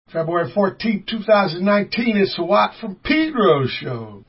February 14th, 2019, it's the Watt from Pedro show.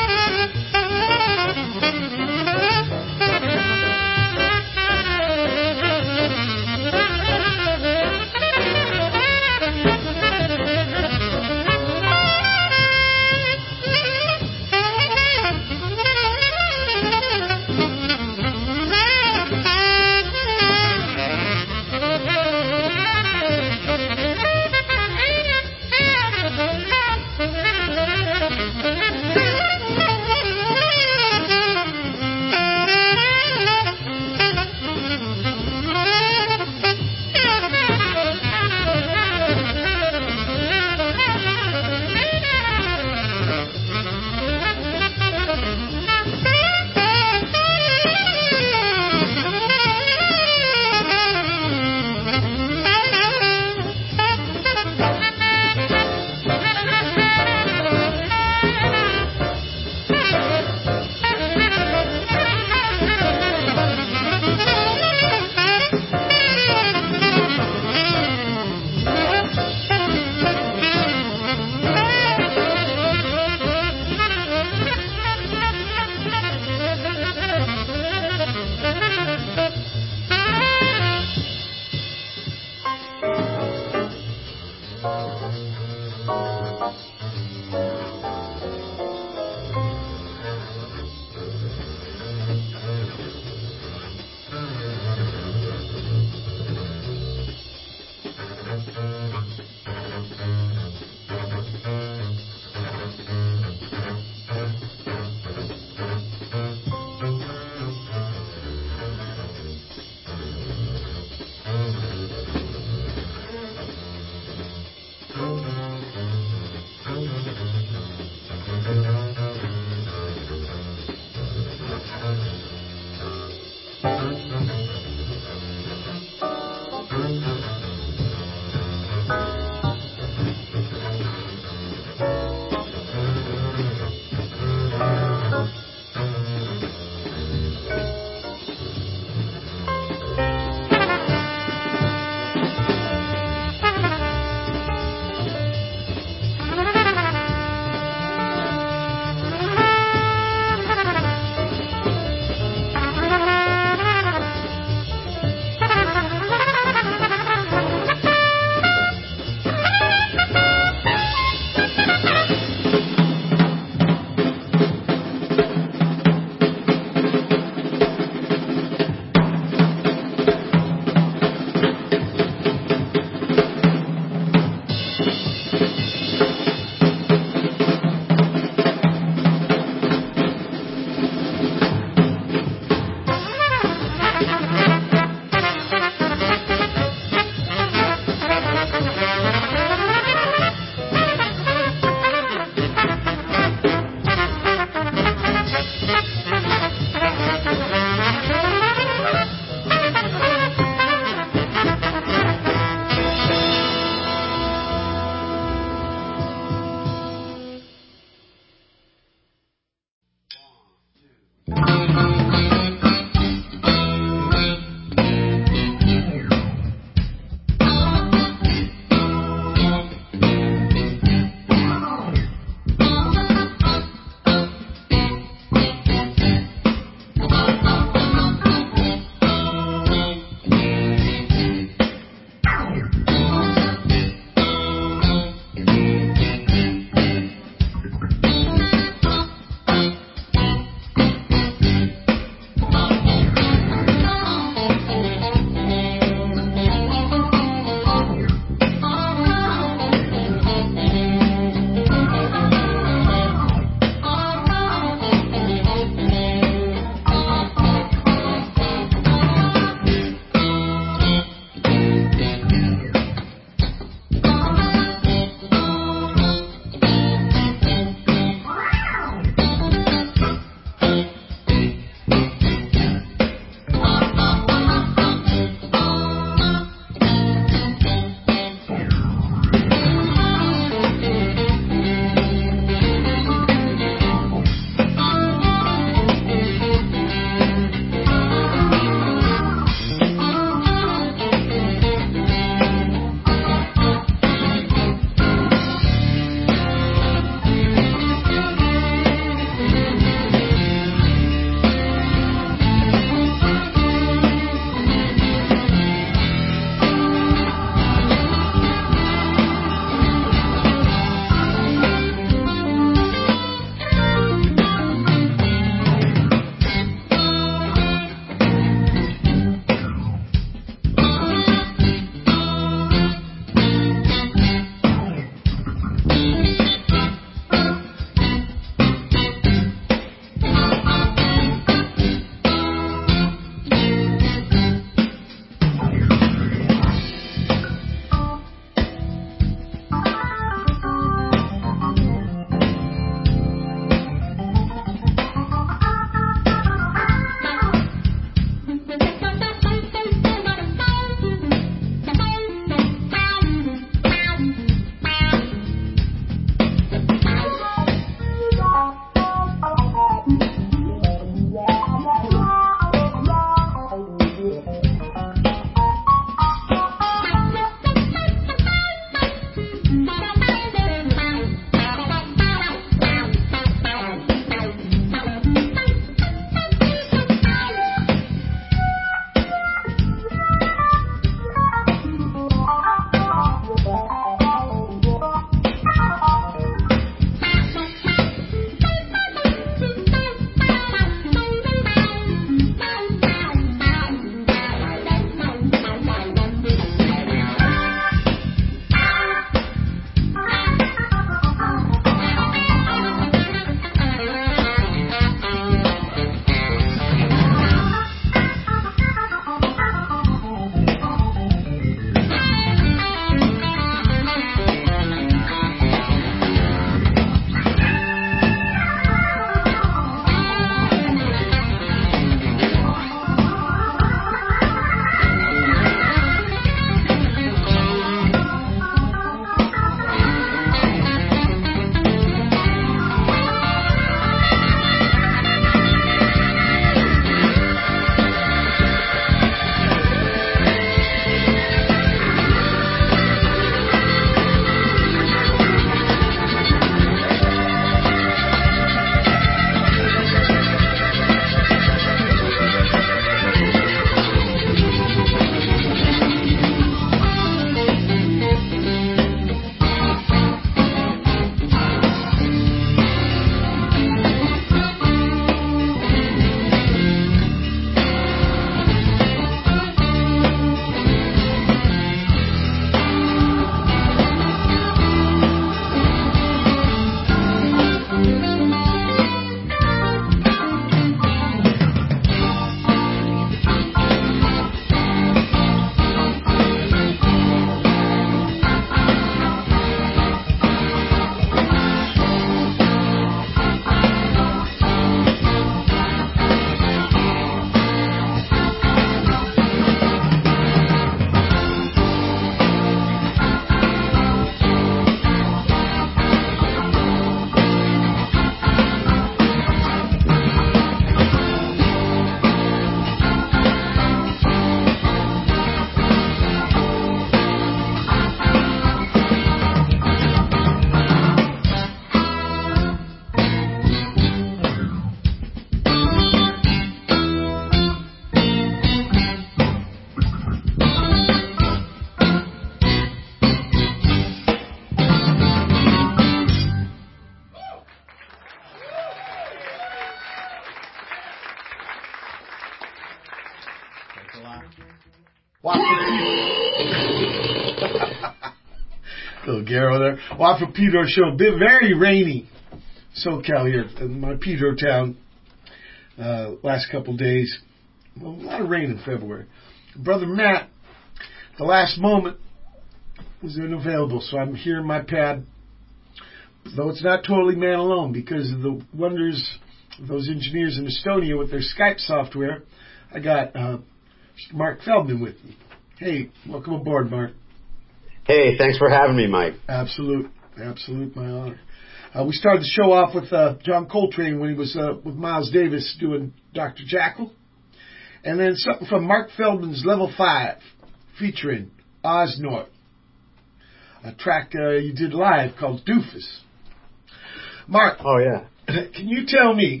Garo there. Watt from Pedro Show. Been very rainy. SoCal here in my Pedro town. Last couple days. Well, a lot of rain in February. Brother Matt, the last moment was unavailable, so I'm here in my pad. Though it's not totally man alone because of the wonders of those engineers in Estonia with their Skype software. I got Mark Feldman with me. Hey, welcome aboard, Mark. Hey, thanks for having me, Mike. Absolute, my honor. We started the show off with John Coltrane when he was with Miles Davis doing Dr. Jekyll. And then something from Mark Feldman's Level 5 featuring Oz North. A track you did live called Doofus. Mark. Oh, yeah. Can you tell me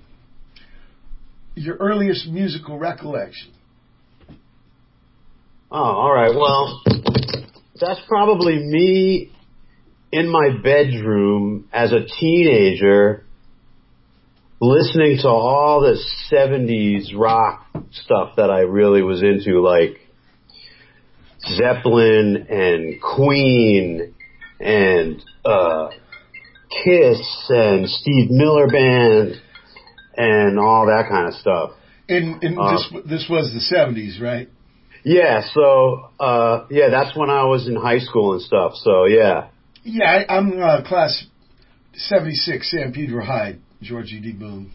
your earliest musical recollection? Oh, all right. Well, that's probably me in my bedroom as a teenager listening to all the 70s rock stuff that I really was into, like Zeppelin and Queen and Kiss and Steve Miller Band and all that kind of stuff. And this was the 70s, right? Yeah, so, that's when I was in high school and stuff, so yeah. Yeah, I'm class 76, San Pedro High, George E.D. Boone.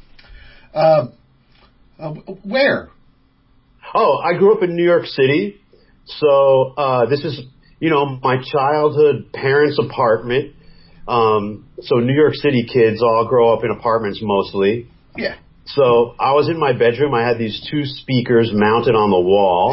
Where? Oh, I grew up in New York City, so this is, my childhood parents' apartment. So New York City kids all grow up in apartments mostly. Yeah. So I was in my bedroom. I had these two speakers mounted on the wall.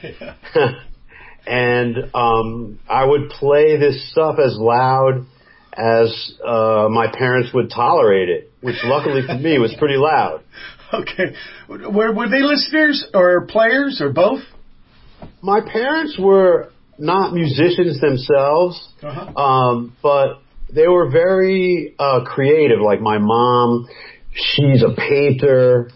And I would play this stuff as loud as my parents would tolerate it, which luckily for me was pretty loud. Okay. Were they listeners or players or both? My parents were not musicians themselves, but they were very creative. Like my mom, she's a painter,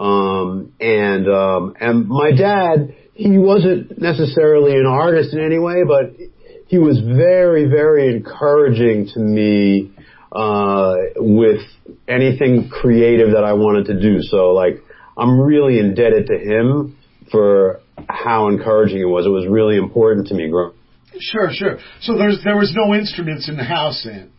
and my dad, he wasn't necessarily an artist in any way, but he was very, very encouraging to me with anything creative that I wanted to do. So, like, I'm really indebted to him for how encouraging it was. It was really important to me growing. Sure. So there was no instruments in the house then?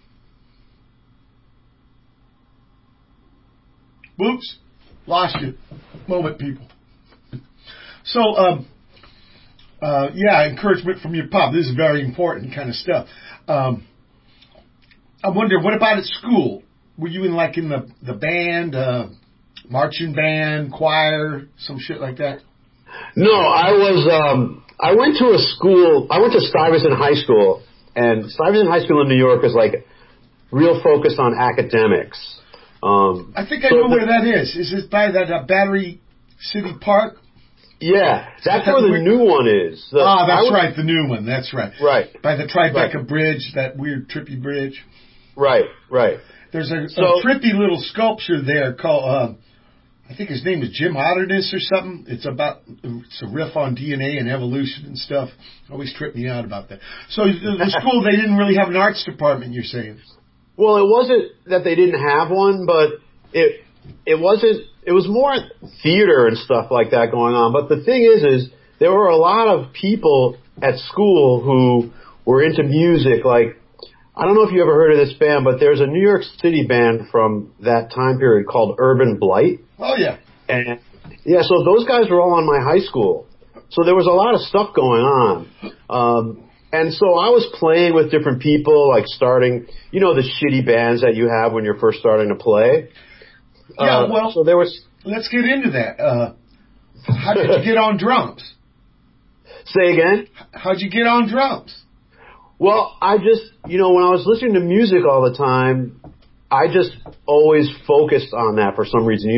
Whoops. Lost you. Moment, people. So, encouragement from your pop. This is very important kind of stuff. I wonder, what about at school? Were you in the band, marching band, choir, some shit like that? No, I went to Stuyvesant High School, and Stuyvesant High School in New York is like real focused on academics. I think I know where that is. Is it by that Battery City Park? Yeah, that's where the new one is. That's right, the new one. That's right. Right. By the Tribeca Bridge, that weird trippy bridge. Right. There's a trippy little sculpture there called, I think his name is Jim Otterness or something. It's a riff on DNA and evolution and stuff. Always tripped me out about that. So the school, they didn't really have an arts department, you're saying? Well, it wasn't that they didn't have one, but it was more theater and stuff like that going on. But the thing is there were a lot of people at school who were into music. Like, I don't know if you ever heard of this band, but there's a New York City band from that time period called Urban Blight. Oh, yeah. And yeah, so those guys were all on my high school. So there was a lot of stuff going on. And so I was playing with different people, like starting, the shitty bands that you have when you're first starting to play. Yeah, well, so there was. Let's get into that. How did you get on drums? Say again? How'd you get on drums? Well, I just, when I was listening to music all the time, I just always focused on that for some reason.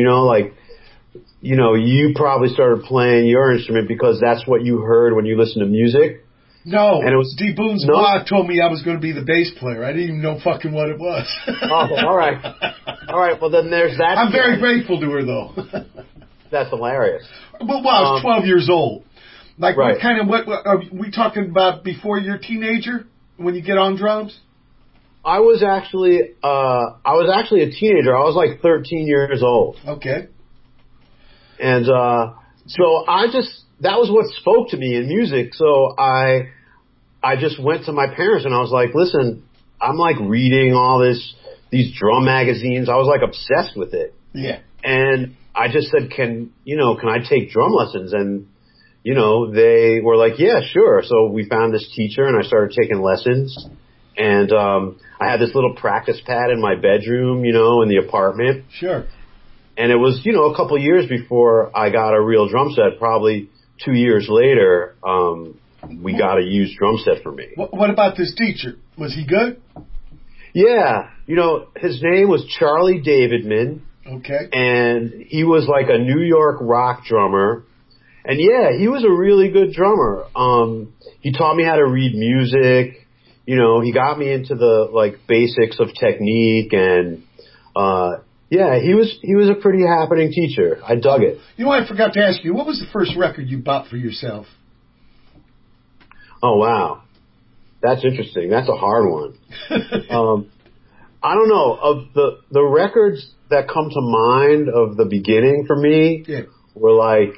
You probably started playing your instrument because that's what you heard when you listened to music. No, and it was D. Boone's ma told me I was going to be the bass player. I didn't even know fucking what it was. Oh, all right. Well, then there's that. I'm very grateful to her, though. That's hilarious. Well, I was 12 years old. Like, right. what are we talking about before you're a teenager? when you get on drums? I was actually a teenager. I was like 13 years old. Okay. And so that was what spoke to me in music. So I just went to my parents and I was like, listen, I'm like reading all these drum magazines. I was like obsessed with it. Yeah. And I just said, can I take drum lessons? And, they were like, yeah, sure. So we found this teacher and I started taking lessons. And I had this little practice pad in my bedroom, in the apartment. Sure. And it was, a couple of years before I got a real drum set. Probably 2 years later, we got a used drum set for me. What about this teacher? Was he good? Yeah. His name was Charlie Davidman. Okay. And he was like a New York rock drummer. And yeah, he was a really good drummer. He taught me how to read music. He got me into the like basics of technique and, yeah, he was a pretty happening teacher. I dug it. I forgot to ask you, what was the first record you bought for yourself? Oh, wow. That's interesting. That's a hard one. I don't know. Of the records that come to mind of the beginning for me were like,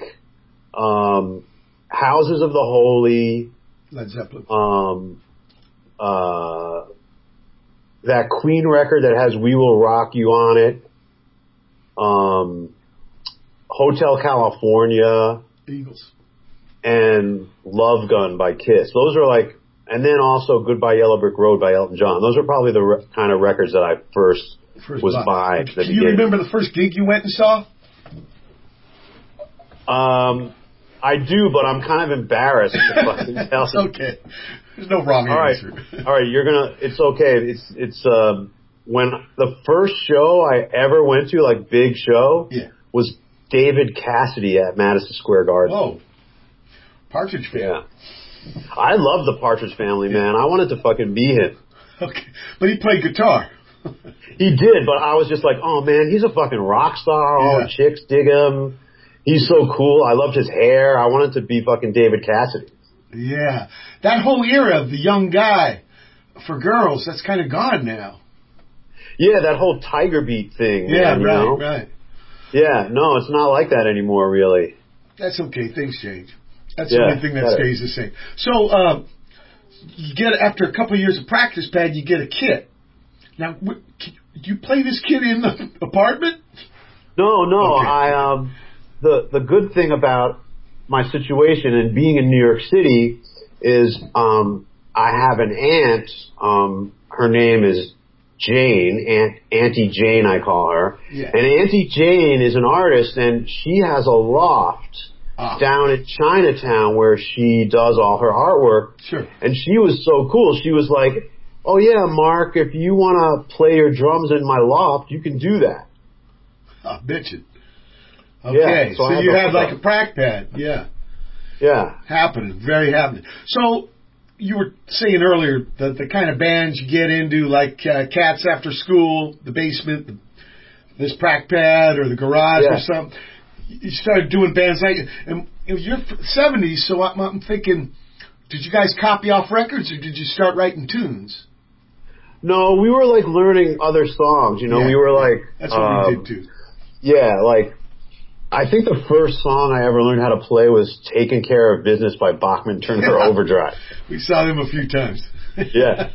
Houses of the Holy. Led Zeppelin. That Queen record that has We Will Rock You on it. Hotel California. Eagles. And Love Gun by Kiss. Those are like, and then also Goodbye Yellow Brick Road by Elton John. Those are probably the kind of records that I first was buying. Do you remember the first gig you went and saw? I do, but I'm kind of embarrassed to fucking tell you. It's okay. There's no wrong answer. All right, it's okay. It's when the first show I ever went to, like big show, was David Cassidy at Madison Square Garden. Whoa. Partridge Family. Yeah. I love the Partridge Family, man. I wanted to fucking be him. Okay. But he played guitar. He did, but I was just like, oh man, he's a fucking rock star. All the chicks dig him. He's so cool. I loved his hair. I wanted to be fucking David Cassidy. Yeah. That whole era of the young guy for girls, that's kind of gone now. Yeah, that whole Tiger Beat thing. Yeah, man, right. Yeah, no, it's not like that anymore, really. That's okay. Things change. That's the only thing that stays the same. So, you get, after a couple of years of practice pad, you get a kit. Now, do you play this kit in the apartment? No. Okay. The good thing about my situation and being in New York City is I have an aunt. Her name is Jane, Auntie Jane, I call her. Yeah. And Auntie Jane is an artist, and she has a loft down in Chinatown where she does all her artwork. Sure. And she was so cool. She was like, oh yeah, Mark, if you want to play your drums in my loft, you can do that. Oh, bitchin'. Okay, yeah, so you have like a prac pad. Yeah. Yeah. Happening, very happening. So you were saying earlier the kind of bands you get into, like Cats After School, the basement, this prac pad, or the garage or something. You started doing bands like, and you're 70s, so I'm thinking, did you guys copy off records or did you start writing tunes? No, we were like learning other songs. We were like, that's what we did too. Yeah, like I think the first song I ever learned how to play was Taking Care of Business by Bachman Turner Overdrive. We saw them a few times. Yeah.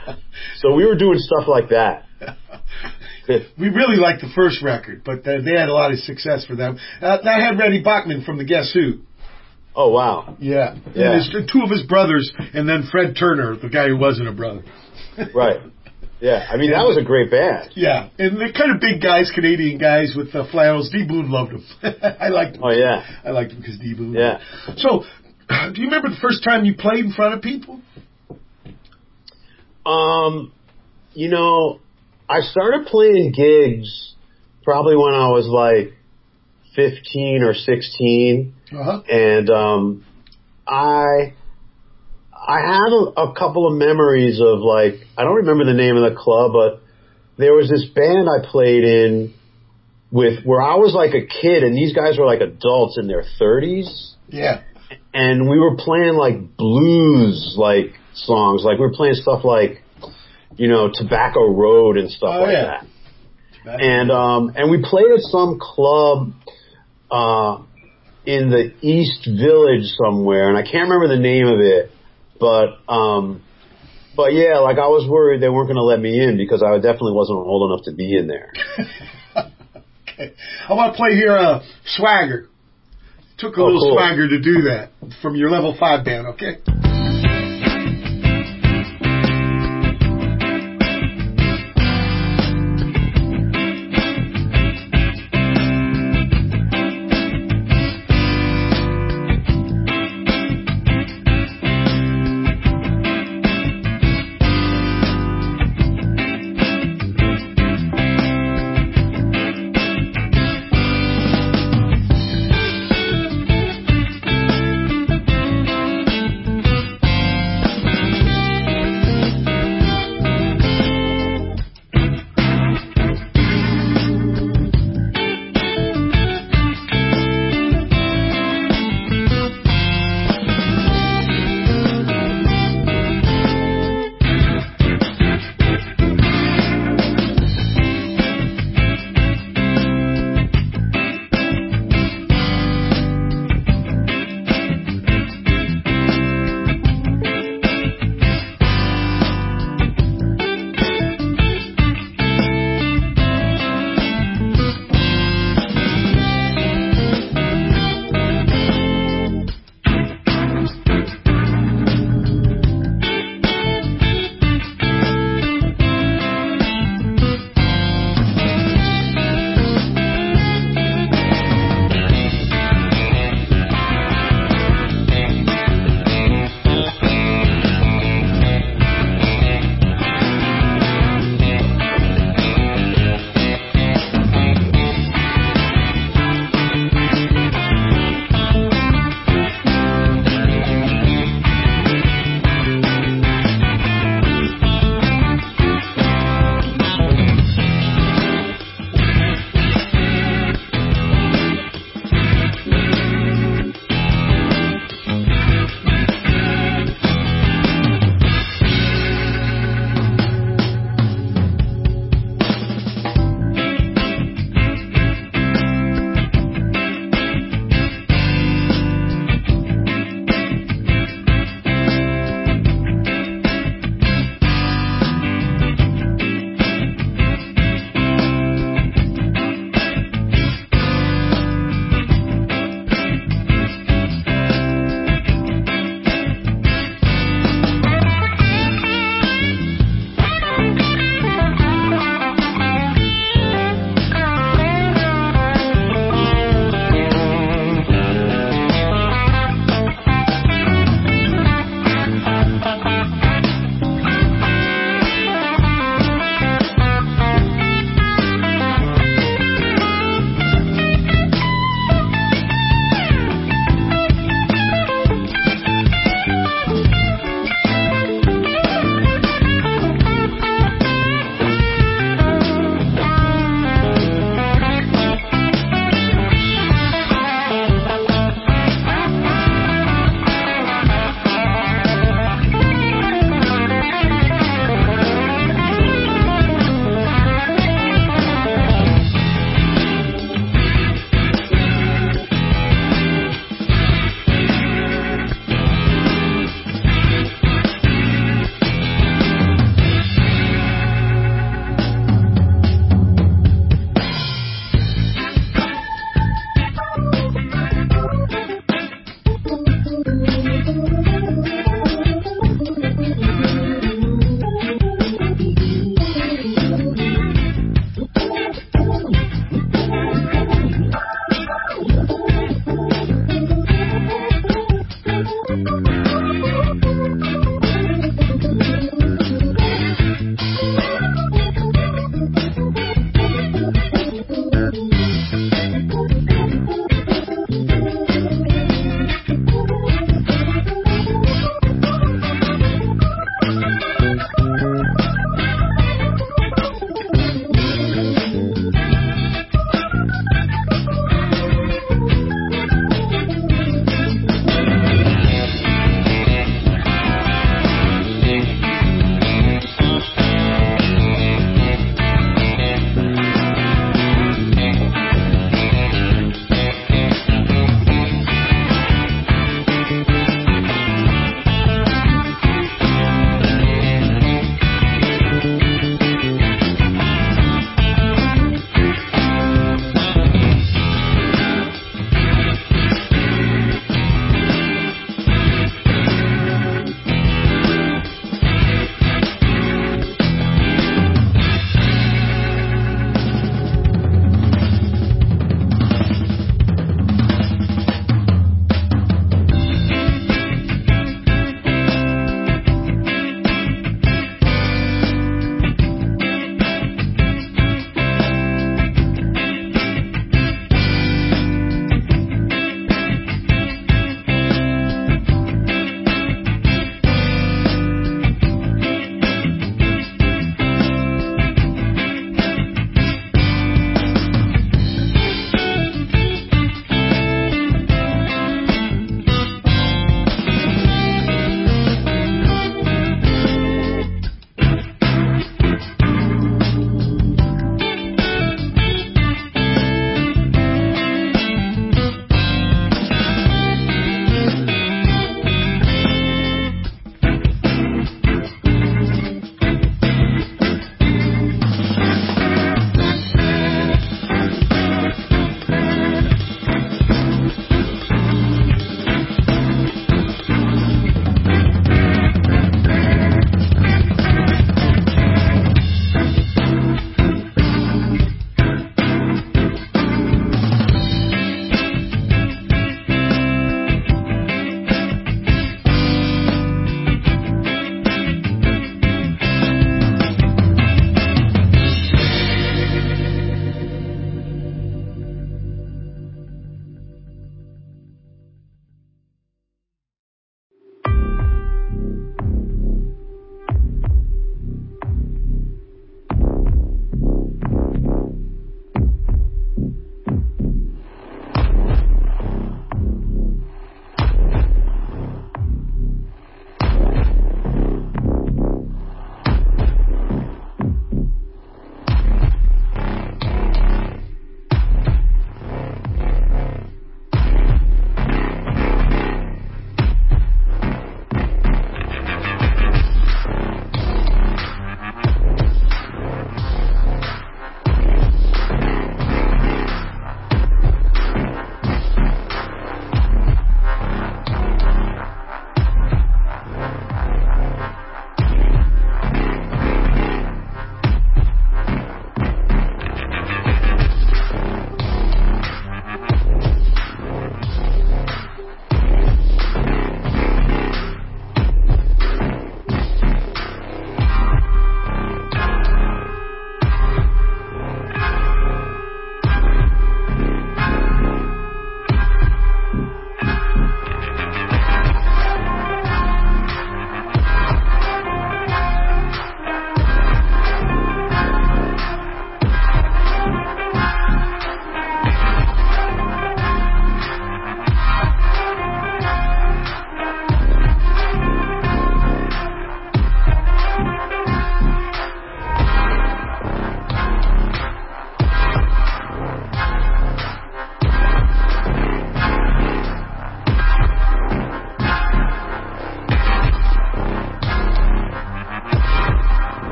So we were doing stuff like that. We really liked the first record, but they had a lot of success for them. That had Reddy Bachman from the Guess Who. Oh, wow. Yeah. And there's two of his brothers, and then Fred Turner, the guy who wasn't a brother. Right. Yeah, I mean, that was a great band. Yeah, and they're kind of big guys, Canadian guys with flannels. D. Boon loved them. I liked them. Oh, yeah. I liked them because D. Boon. Yeah. So, do you remember the first time you played in front of people? I started playing gigs probably when I was like 15 or 16. Uh-huh. And I have a couple of memories of like, I don't remember the name of the club, but there was this band I played in where I was like a kid and these guys were like adults in their 30s. Yeah. And we were playing like blues, like songs. Like we were playing stuff like, Tobacco Road and stuff that. And we played at some club, in the East Village somewhere, and I can't remember the name of it, but yeah, like I was worried they weren't going to let me in because I definitely wasn't old enough to be in there. Okay. I want to play here, Swagger. Took a little swagger to do that from your Level 5 band, okay?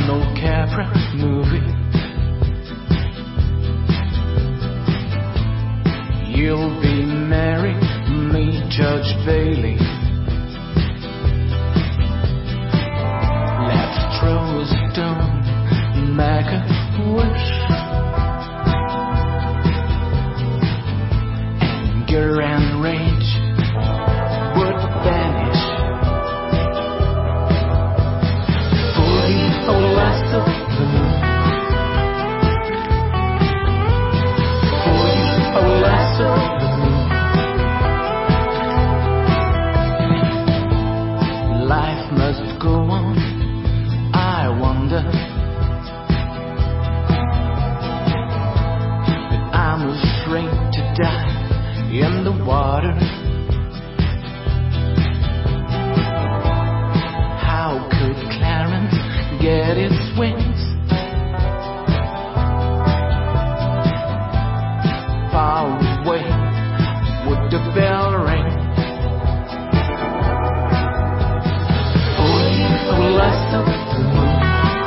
Leonardo Capra movie. You'll be married, me, Judge Bailey. Let's throw a stone, make a wish, anger and rage would vanish. For you, oh last of the moon. For you, oh last of the moon. Life must go on, I wonder. But I'm afraid to die in the water. How could Clarence get its wings? Far away would the bell ring. For you, oh last of the moon.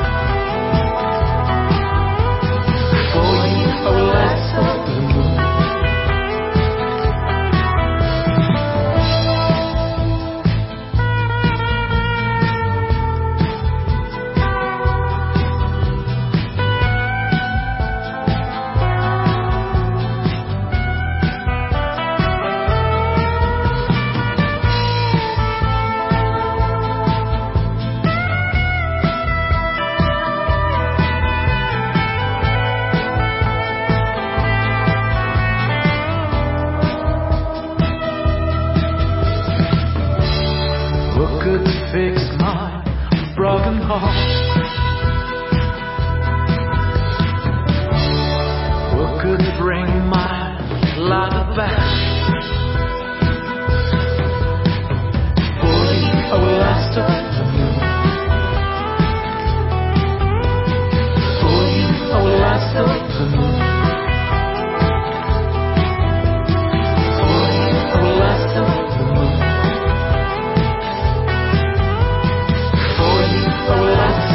For you, oh last of the moon. Who could fix my broken heart? Who could bring my life back? For you, oh last of the moon. For you, oh last of the moon. For you, oh last of the moon. For you, oh last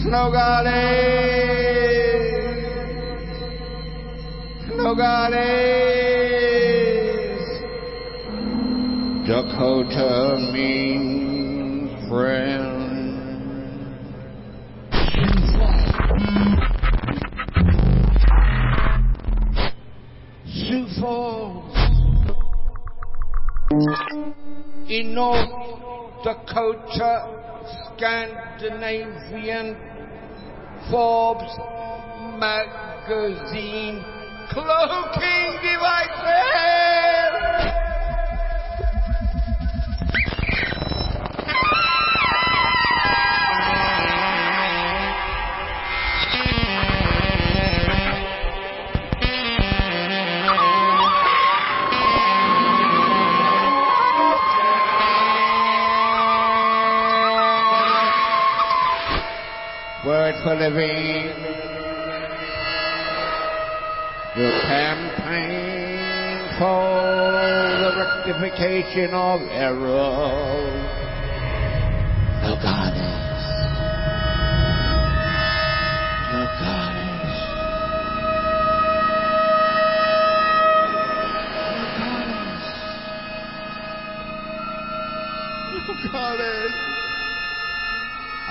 Nogales. Dakota means friend. Sioux Falls in North Dakota, Scandinavian Forbes magazine cloaking devices. Word for living. The campaign for the rectification of error. Nogales. Nogales. Nogales. I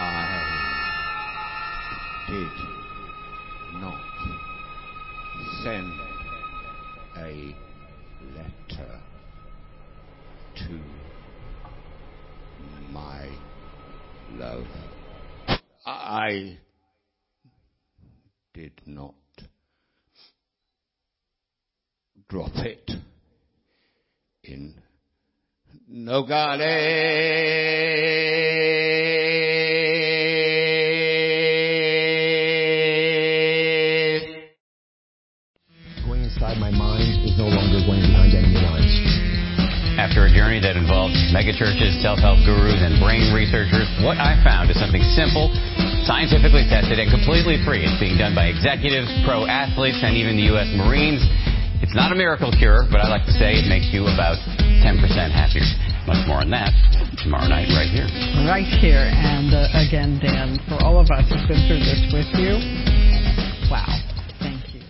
did not send a letter to my love. I did not drop it in Nogales. Going inside my mind is no longer going behind enemy lines. After a journey that involved megachurches, self-help gurus, and brain researchers, what I found is something simple, scientifically tested, and completely free. It's being done by executives, pro athletes, and even the U.S. Marines. It's not a miracle cure, but I like to say it makes you about 10% happier. Much more on that tomorrow night right here. Right here. And again, Dan, for all of us who've been through this with you, wow. Thank you.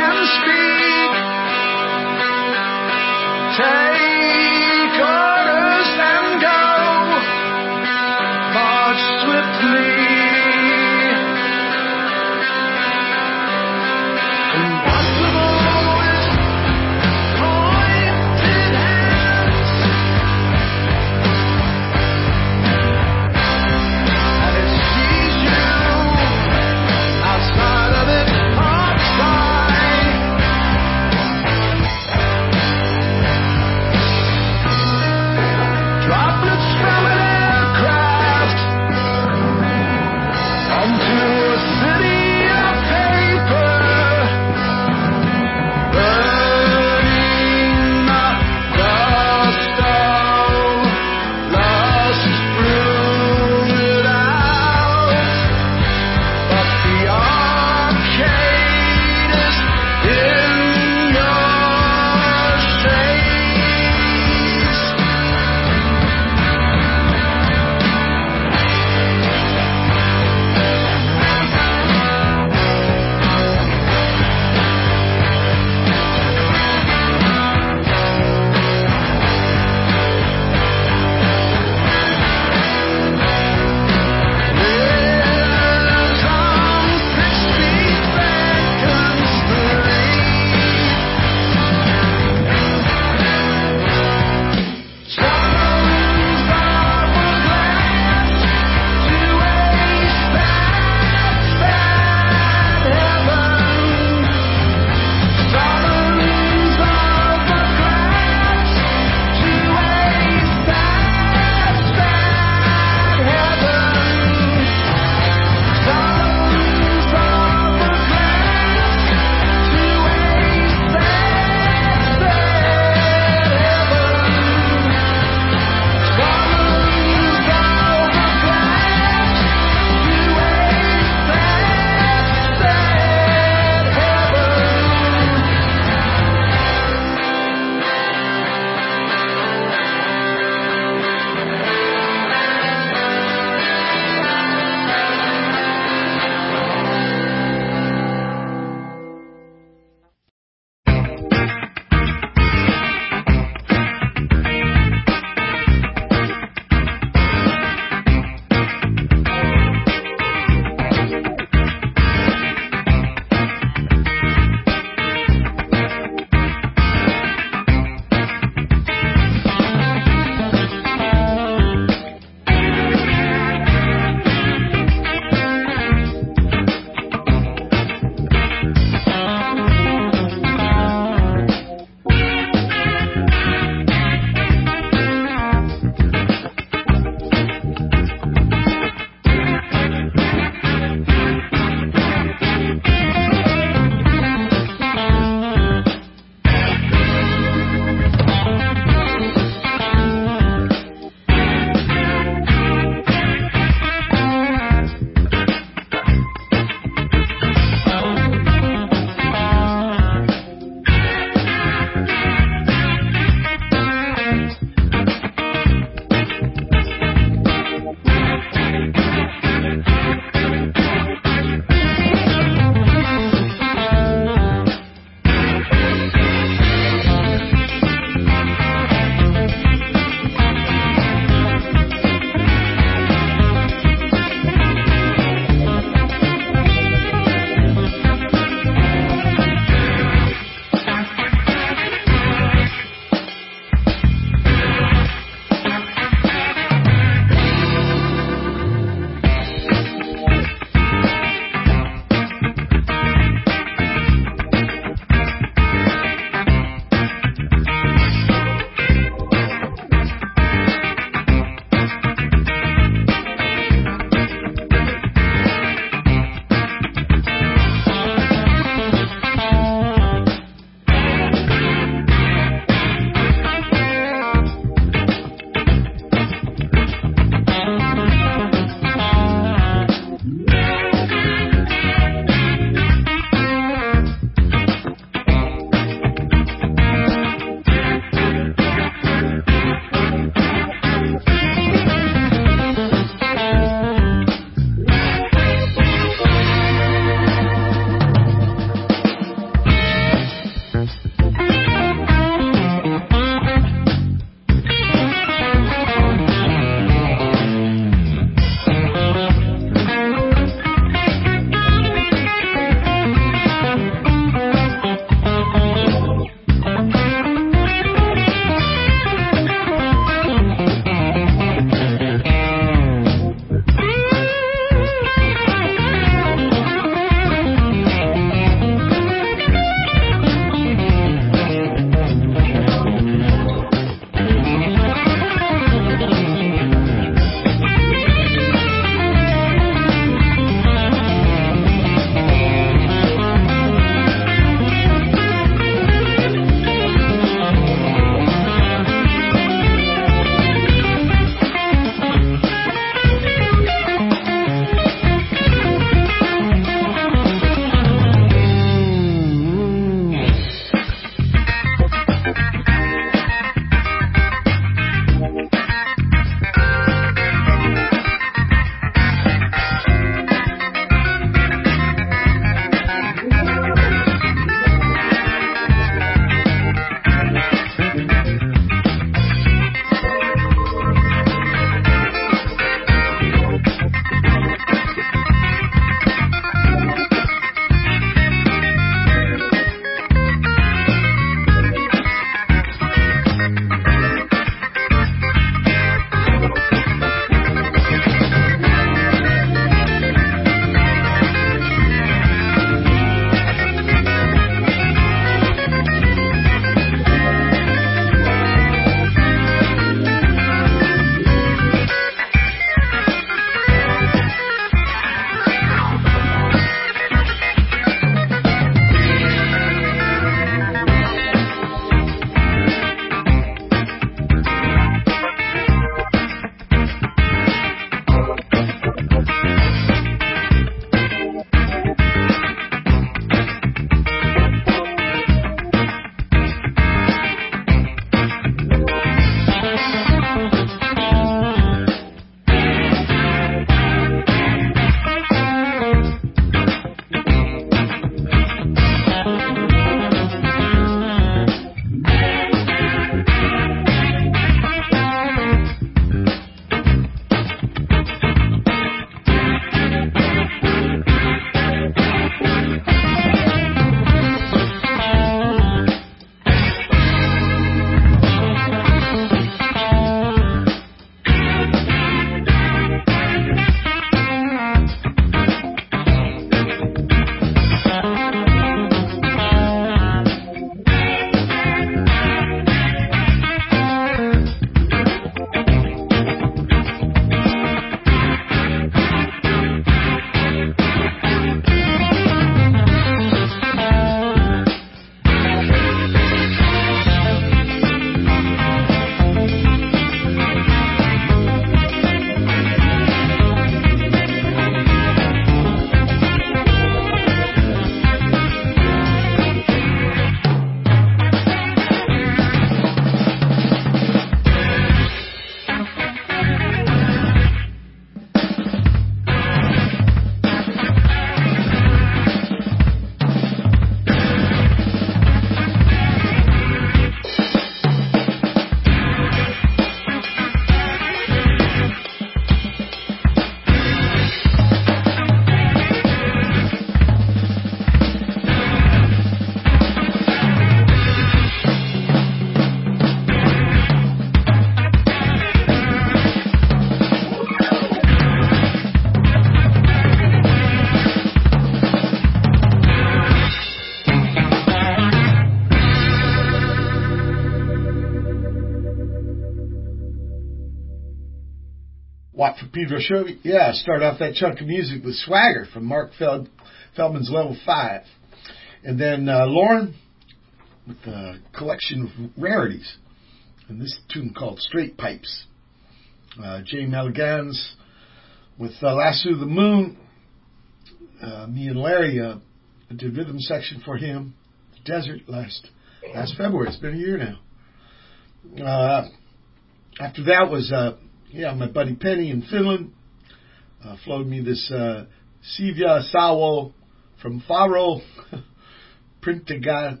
Pedro Show. Yeah, start off that chunk of music with Swagger from Mark Feldman's Level 5. And then Lauren with a collection of rarities. And this tune called Straight Pipes. Jay Malagans with Lasso of the Moon. Me and Larry did rhythm section for him. The Desert last February. It's been a year now. After that was my buddy Penny in Finland flowed me this Sivia Sawo from Faro Printa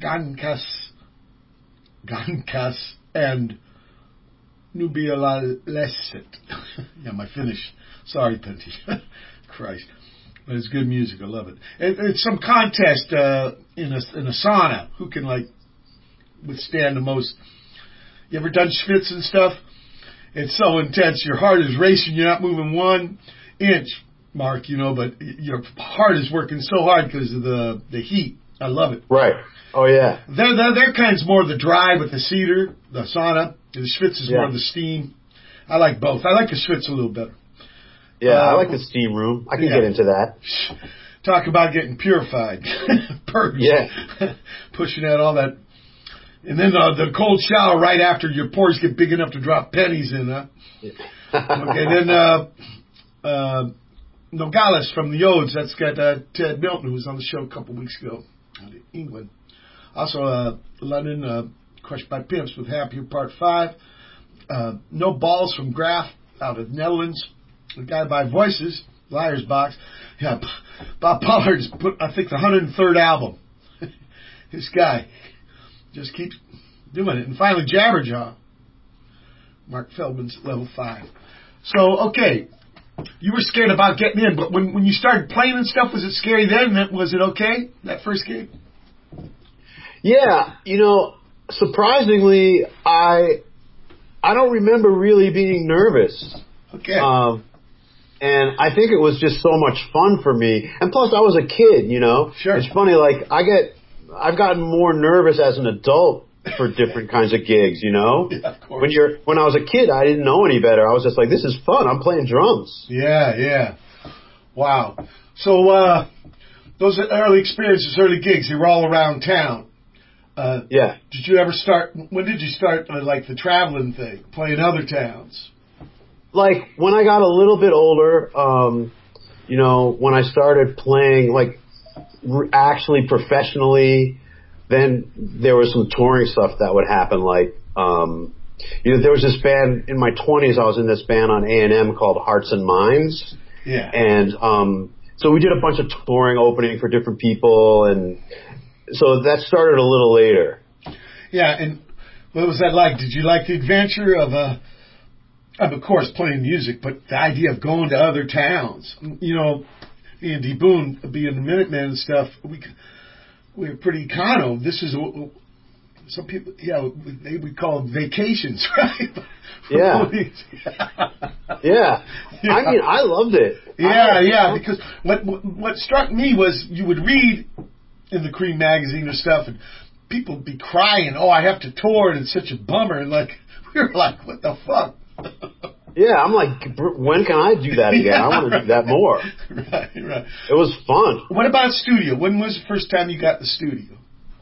Gankas and Nubia Leset. Yeah, my Finnish. Sorry, Penny. Christ. But it's good music. I love it. It's some contest in a sauna. Who can withstand the most? You ever done schwitz and stuff? It's so intense. Your heart is racing. You're not moving 1 inch, Mark. But your heart is working so hard because of the heat. I love it. Right. Oh yeah. Their kind's more the dry with the cedar, the sauna. The schwitz is more the steam. I like both. I like the schwitz a little better. Yeah, I like the steam room. I can get into that. Talk about getting purified. Purge. Yeah. Pushing out all that. And then the cold shower right after your pores get big enough to drop pennies in, huh? Okay, then Nogales from the Odes. That's got Ted Milton, who was on the show a couple weeks ago out of England. Also, London, Crushed by Pimps with Happier Part 5. No Balls from Graf out of Netherlands. The guy by Voices, Liar's Box. Yeah, Bob Pollard's put, I think, the 103rd album. This guy just keeps doing it. And finally, Jabberjaw, Mark Feldman's Level 5. So, okay, you were scared about getting in, but when you started playing and stuff, was it scary then? Was it okay, that first gig? Yeah, surprisingly, I don't remember really being nervous. Okay. And I think it was just so much fun for me. And plus, I was a kid, Sure. It's funny, I've gotten more nervous as an adult for different kinds of gigs, Yeah, of course. When I was a kid, I didn't know any better. I was just like, this is fun. I'm playing drums. Yeah. Wow. So, those early experiences, early gigs, they were all around town. Yeah. Did you ever when did you start, the traveling thing, playing other towns? When I got a little bit older, when I started playing, actually professionally, then there was some touring stuff that would happen. There was this band in my 20s. I was in this band on A&M called Hearts and Minds. Yeah. And so we did a bunch of touring, opening for different people, and so that started a little later. Yeah, and what was that like? Did you like the adventure of course, playing music, but the idea of going to other towns? Me and D. Boone, being the Minutemen and stuff, we were pretty econo. This is some people, we call them vacations, right? Yeah. Yeah. I mean, I loved it. Yeah, because what struck me was you would read in the Cream magazine or stuff, and people would be crying, "Oh, I have to tour, and it's such a bummer." And we were like, "What the fuck?" Yeah, I'm like, when can I do that again? I want to do that more. Right. It was fun. What about studio? When was the first time you got the studio?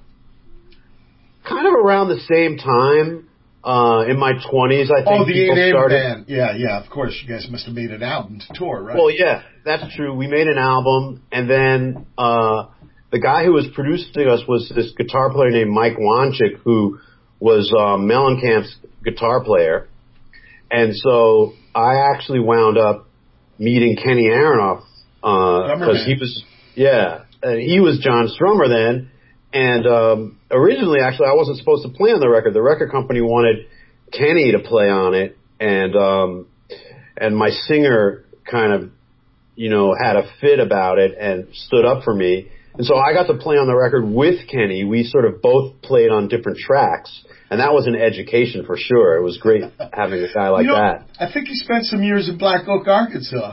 Kind of around the same time, in my 20s, I think. Oh, the people started. Band. Yeah, of course. You guys must have made an album to tour, right? Well, yeah, that's true. We made an album, and then the guy who was producing us was this guitar player named Mike Wanchik, who was Mellencamp's guitar player. And so I actually wound up meeting Kenny Aronoff because he was John's drummer then. And originally, actually, I wasn't supposed to play on the record. The record company wanted Kenny to play on it, and my singer kind of, had a fit about it and stood up for me. And so I got to play on the record with Kenny. We sort of both played on different tracks. And that was an education for sure. It was great having a guy like that. I think he spent some years in Black Oak, Arkansas.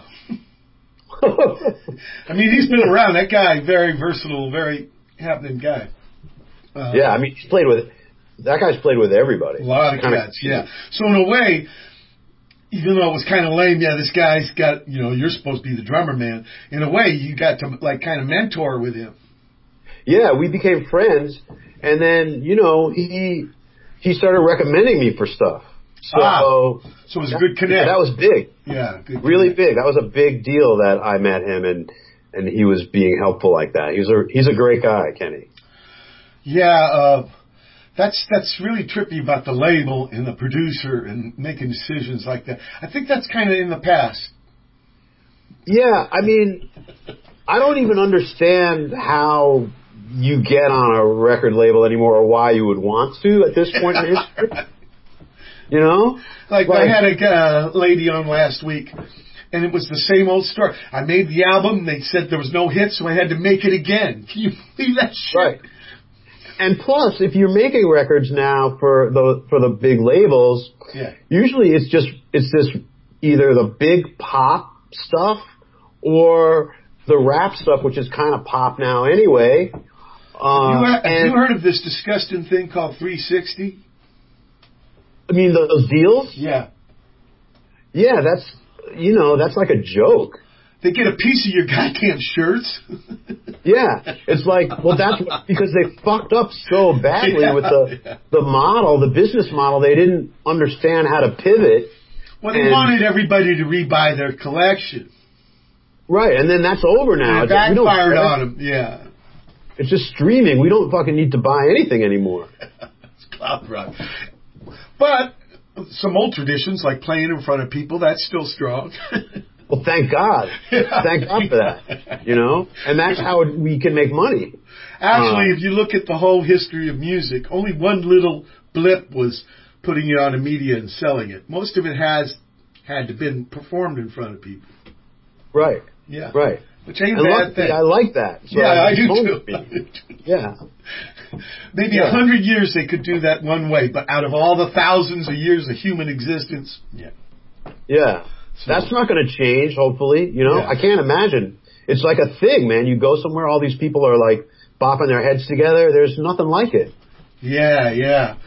I mean, he's been around. That guy, very versatile, very happening guy. Yeah, I mean, that guy's played with everybody. A lot of cats, yeah. So in a way, even though it was kind of lame, yeah, this guy's got, you're supposed to be the drummer, man. In a way, you got to, like, kind of mentor with him. Yeah, we became friends, and then, he started recommending me for stuff. So it was a good connect. That was big. Yeah, good really connect. big. That was a big deal that I met him, and he was being helpful like that. He's a great guy, Kenny. Yeah, that's really trippy about the label and the producer and making decisions like that. I think that's kind of in the past. Yeah, I mean, I don't even understand how you get on a record label anymore, or why you would want to at this point in history. Like I had a lady on last week, and it was the same old story. I made the album, they said there was no hit, so I had to make it again. Can you believe that shit? Right. And plus, if you're making records now for the big labels, usually it's this either the big pop stuff or the rap stuff, which is kind of pop now anyway. Have you heard of this disgusting thing called 360? I mean, those deals? Yeah. Yeah, that's like a joke. They get a piece of your goddamn shirts. Yeah. It's like, well, that's because they fucked up so badly with the model, the business model. They didn't understand how to pivot. Well, they wanted everybody to rebuy their collection. Right, and then that's over now. It backfired on them, yeah. It's just streaming. We don't fucking need to buy anything anymore. It's cloud rock. But some old traditions, like playing in front of people, that's still strong. Well, thank God. Thank God for that. And that's how we can make money. Actually, if you look at the whole history of music, only one little blip was putting it on a media and selling it. Most of it had to been performed in front of people. Right. Yeah. Right. Which ain't a bad thing. I like that. So yeah, I do too. Yeah. Maybe 100 years they could do that one way, but out of all the thousands of years of human existence, Yeah. So, that's not going to change, hopefully. I can't imagine. It's like a thing, man. You go somewhere, all these people are like bopping their heads together. There's nothing like it. Yeah.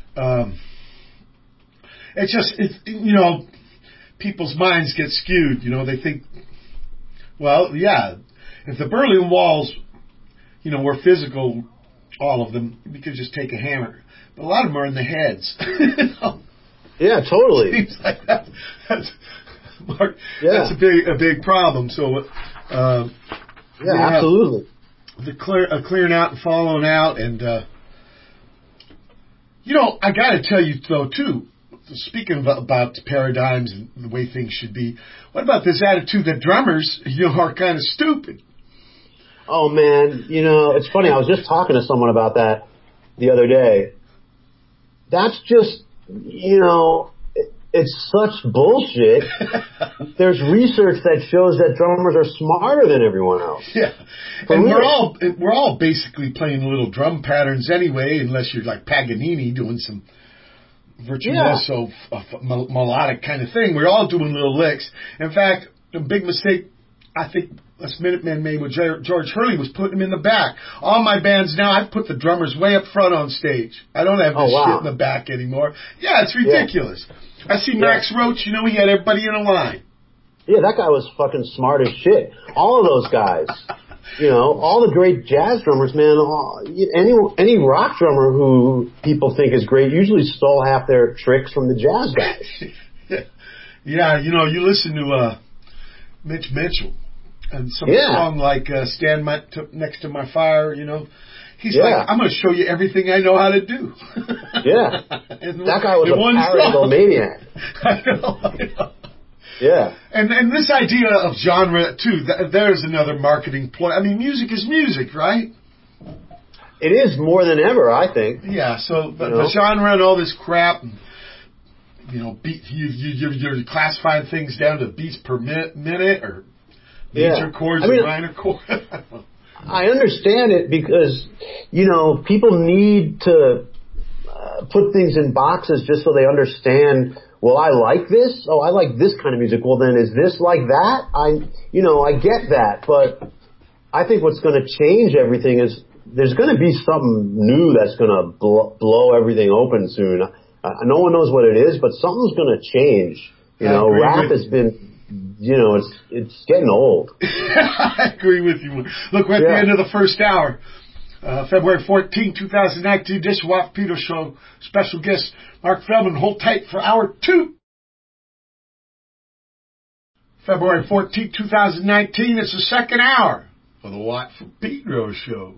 It's just, people's minds get skewed. They think, well, yeah, if the Berlin Walls, were physical, all of them, we could just take a hammer. But a lot of them are in the heads. Yeah, totally. Seems like that's a big problem. So, absolutely. The clearing out and following out, and I got to tell you though too. Speaking about paradigms and the way things should be, what about this attitude that drummers, are kind of stupid? Oh man, it's funny. I was just talking to someone about that the other day. That's just, it's such bullshit. There's research that shows that drummers are smarter than everyone else. Yeah, and we're all basically playing little drum patterns anyway, unless you're like Paganini doing some virtuoso, melodic kind of thing. We're all doing little licks. In fact, the big mistake I think us Minutemen made with George Hurley was putting him in the back. All my bands now, I've put the drummers way up front on stage. I don't have this shit in the back anymore. Yeah, it's ridiculous. I see Max Roach, he had everybody in a line. Yeah, that guy was fucking smart as shit. All of those guys. All the great jazz drummers, man, any rock drummer who people think is great usually stole half their tricks from the jazz guys. Yeah, you listen to Mitch Mitchell and some song like Stand Next to My Fire, he's like, I'm going to show you everything I know how to do. Yeah. That guy was a maniac. I know. Yeah. And this idea of genre, too, there's another marketing ploy. I mean, music is music, right? It is more than ever, I think. Yeah, so the genre and all this crap, and, you're classifying things down to beats per minute or major chords and minor chords. I understand it because, people need to put things in boxes just so they understand, well, I like this. Oh, I like this kind of music. Well, then is this like that? I get that. But I think what's going to change everything is there's going to be something new that's going to blow everything open soon. No one knows what it is, but something's going to change You know, rap has been, you know, it's getting old. I agree with you. Look, we're at the end of the first hour. February 14, 2019, This Watt Peter Show. Special guest, Mark Feldman. Hold tight for hour 2. February 14, 2019, it's the second hour of the Watt from Pedro Show.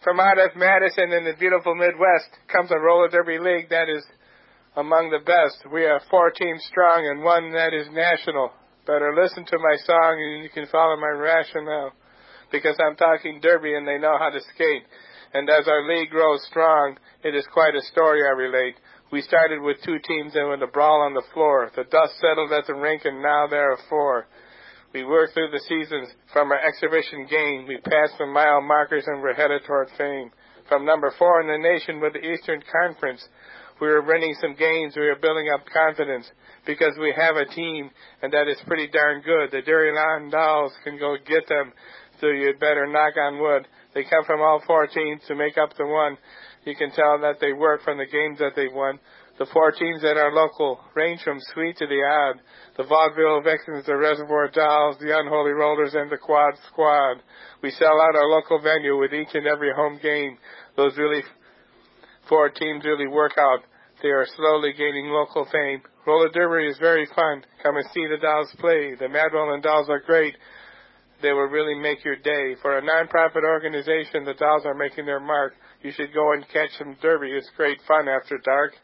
From out of Madison in the beautiful Midwest comes a roller derby league that is among the best. We are 4 teams strong and one that is national. Better listen to my song and you can follow my rationale, because I'm talking derby and they know how to skate. And as our league grows strong, it is quite a story I relate. We started with 2 teams and with a brawl on the floor. The dust settled at the rink and now there are 4. We worked through the seasons from our exhibition game. We passed the mile markers and we're headed toward fame. From number 4 in the nation with the Eastern Conference, we were winning some games. We were building up confidence because we have a team, and that is pretty darn good. The Dairyland Dolls can go get them, so you'd better knock on wood. They come from all 4 teams to make up the one. You can tell that they work from the games that they won. The 4 teams that are local range from sweet to the odd. The Vaudeville Vixens, the Reservoir Dolls, the Unholy Rollers, and the Quad Squad. We sell out our local venue with each and every home game. Those 4 teams really work out. They are slowly gaining local fame. Roller derby is very fun. Come and see the dolls play. The Madwell and Dolls are great. They will really make your day. For a non-profit organization, the dolls are making their mark. You should go and catch some derby. It's great fun after dark.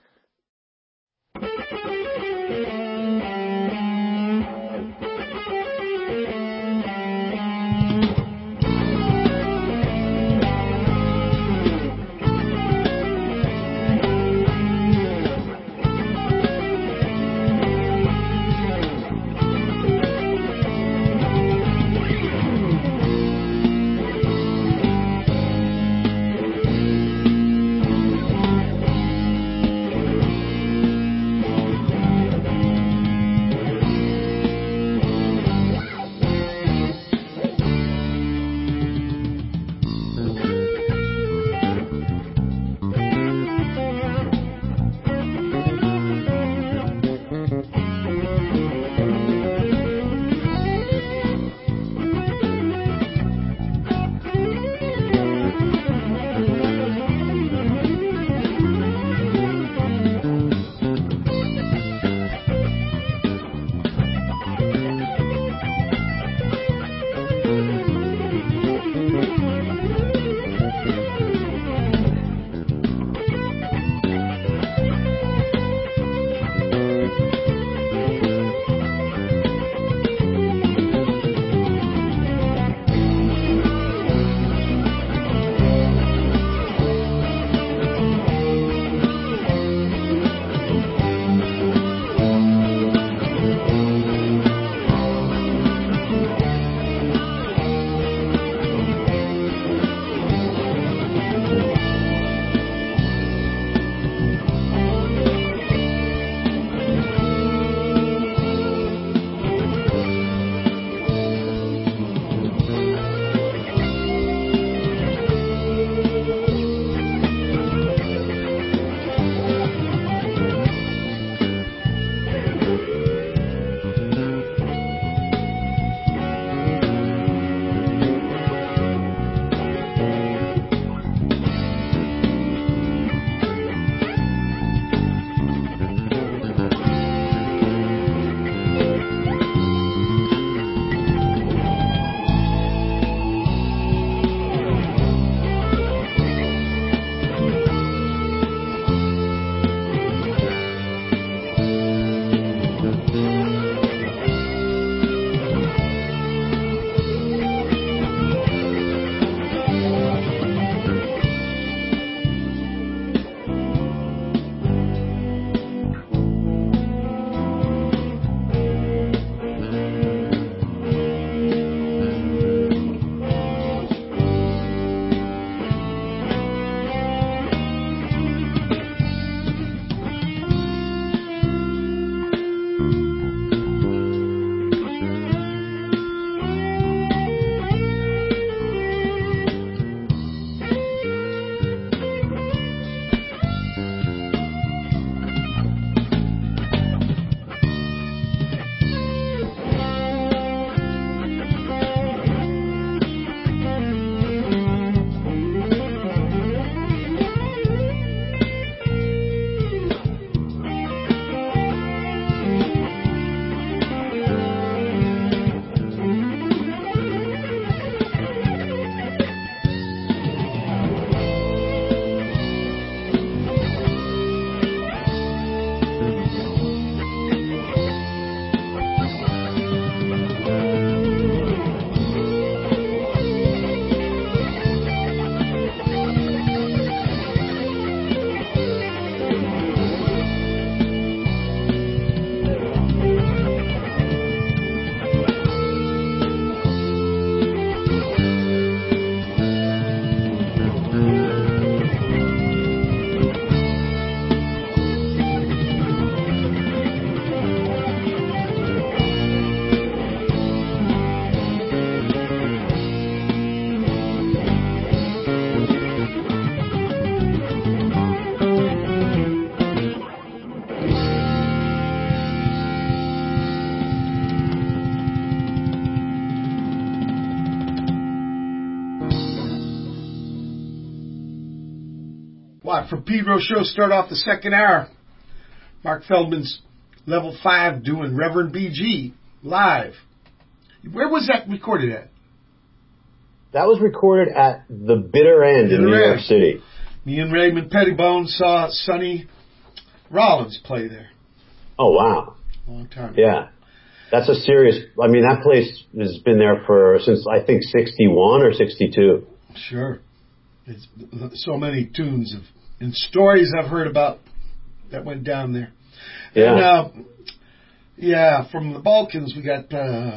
Rock from Pedro Show. Start off the second hour. Mark Feldman's Level 5 doing Reverend BG live. Where was that recorded at? That was recorded at the Bitter End in New York City. Me and Raymond Pettibone saw Sonny Rollins play there. Oh, wow. Long time. Yeah. That's a serious, I mean, that place has been there since I think 61 or 62. Sure. It's so many tunes and stories I've heard about that went down there. Yeah. And, from the Balkans we got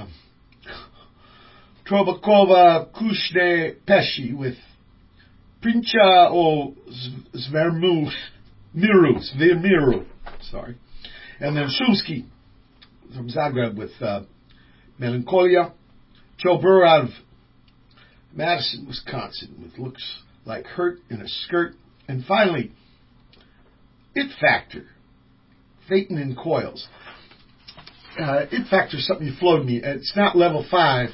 Trobakova Kushne Peshi with Princha o Zvermiru. Sorry. And then Shumsky from Zagreb with Melancholia. Joe Burr out of Madison, Wisconsin with Looks Like Hurt in a Skirt. And finally, It Factor, Phaeton and Coils. It Factor is something you floated me. It's not Level 5.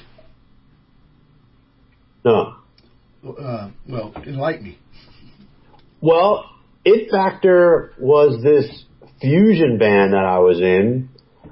No. Well, enlighten me. Well, It Factor was this fusion band that I was in.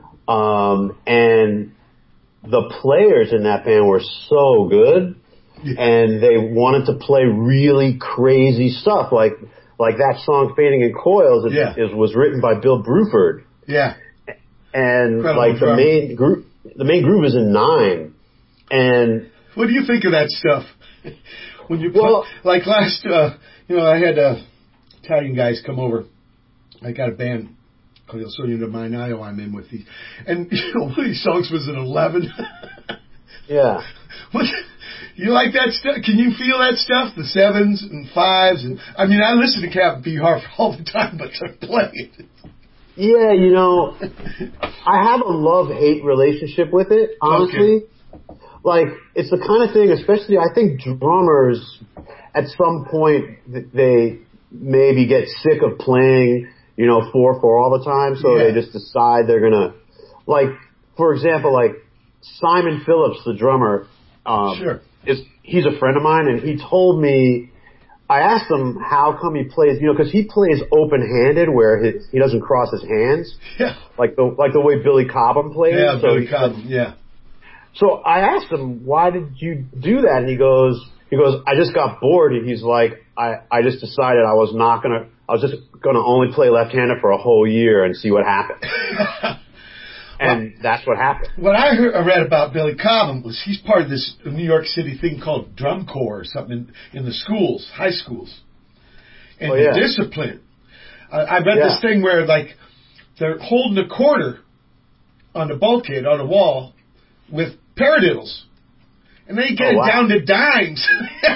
And the players in that band were so good. Yeah. And they wanted to play really crazy stuff, like that song "Fading in Coils." Was written by Bill Bruford. Yeah, and incredible the main groove is in 9. And what do you think of that stuff? When you like last, I had Italian guys come over. I got a band called El Sueño de Mayo I'm in with these, and one of these songs was an 11. Yeah. What? You like that stuff? Can you feel that stuff? The 7s and 5s, and I mean, I listen to Captain P. Harper all the time, but to play it. Yeah, I have a love-hate relationship with it, honestly. Okay. Like, it's the kind of thing, especially, I think drummers, at some point, they maybe get sick of playing, 4/4 all the time, so they just decide they're gonna, like, for example, like, Simon Phillips, the drummer, sure. He's a friend of mine, and he told me, I asked him how come he plays, because he plays open-handed where he doesn't cross his hands. Yeah. Like the way Billy Cobham plays. Yeah, Billy Cobham, yeah. So I asked him, why did you do that? And he goes, I just got bored. And he's like, I just decided I was just gonna only play left-handed for a whole year and see what happened. And that's what happened. What I read about Billy Cobham was he's part of this New York City thing called drum corps or something in the schools, high schools. And the discipline. I read this thing where, like, they're holding a quarter on the bulkhead on the wall with paradiddles. And they get it down to dimes.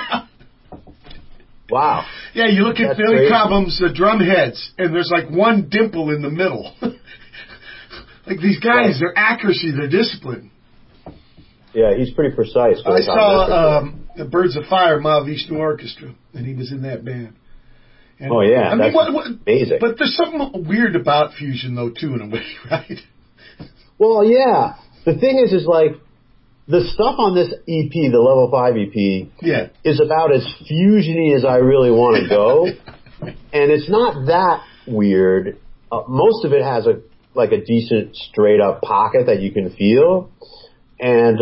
Wow. Yeah, you look at Billy Cobham's drum heads, and there's like one dimple in the middle. Like these guys, their accuracy, their discipline. Yeah, he's pretty precise. I saw the Birds of Fire Mahavishnu Orchestra, and he was in that band. And, I mean, that's amazing. But there's something weird about fusion, though, too, in a way, right? Well, yeah. The thing is like, the stuff on this EP, the Level 5 EP, is about as fusiony as I really want to go. And it's not that weird. Most of it has a decent straight up pocket that you can feel. And,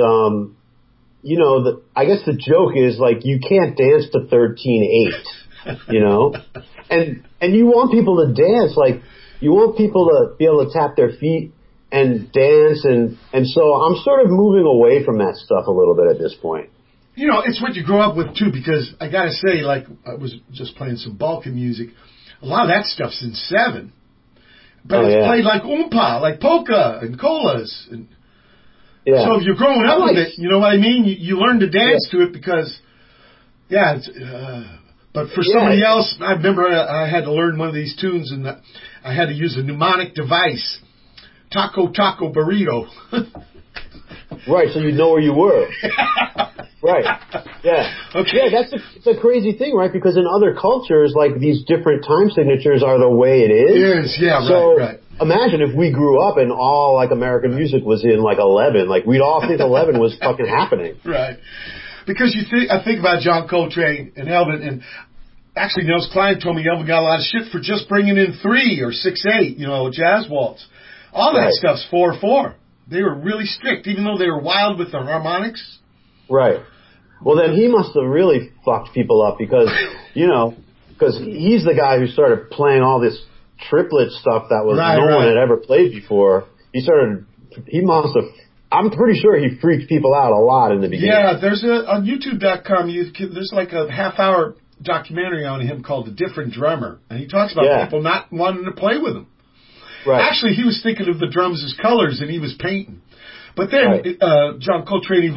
I guess the joke is like, you can't dance to 13/8, and you want people to dance, like you want people to be able to tap their feet and dance. And so I'm sort of moving away from that stuff a little bit at this point. It's what you grow up with too, because I gotta say, like, I was just playing some Balkan music. A lot of that stuff's in 7. But it's played like oompa, like polka and colas. And so if you're growing up with it, you know what I mean? You learn to dance to it because, it's, but for somebody else, I remember I had to learn one of these tunes and I had to use a mnemonic device. Taco burrito. Right, so you know where you were. Right. Yeah. Okay. Yeah, it's a crazy thing, right? Because in other cultures, like, these different time signatures are the way it is. Yes, yeah, so right. Imagine if we grew up and all, like, American music was in, like, 11. Like, we'd all think 11 was fucking happening. Right. Because I think about John Coltrane and Elvin, and actually, Nels Klein told me Elvin got a lot of shit for just bringing in 3 or 6/8, jazz waltz. All that stuff's 4/4. They were really strict, even though they were wild with the harmonics. Right. Well, then he must have really fucked people up because, because he's the guy who started playing all this triplet stuff that was no one had ever played before. He must have, I'm pretty sure he freaked people out a lot in the beginning. Yeah, there's on YouTube.com, there's like a half-hour documentary on him called The Different Drummer, and he talks about people not wanting to play with him. Right. Actually, he was thinking of the drums as colors, and he was painting. But then John Coltrane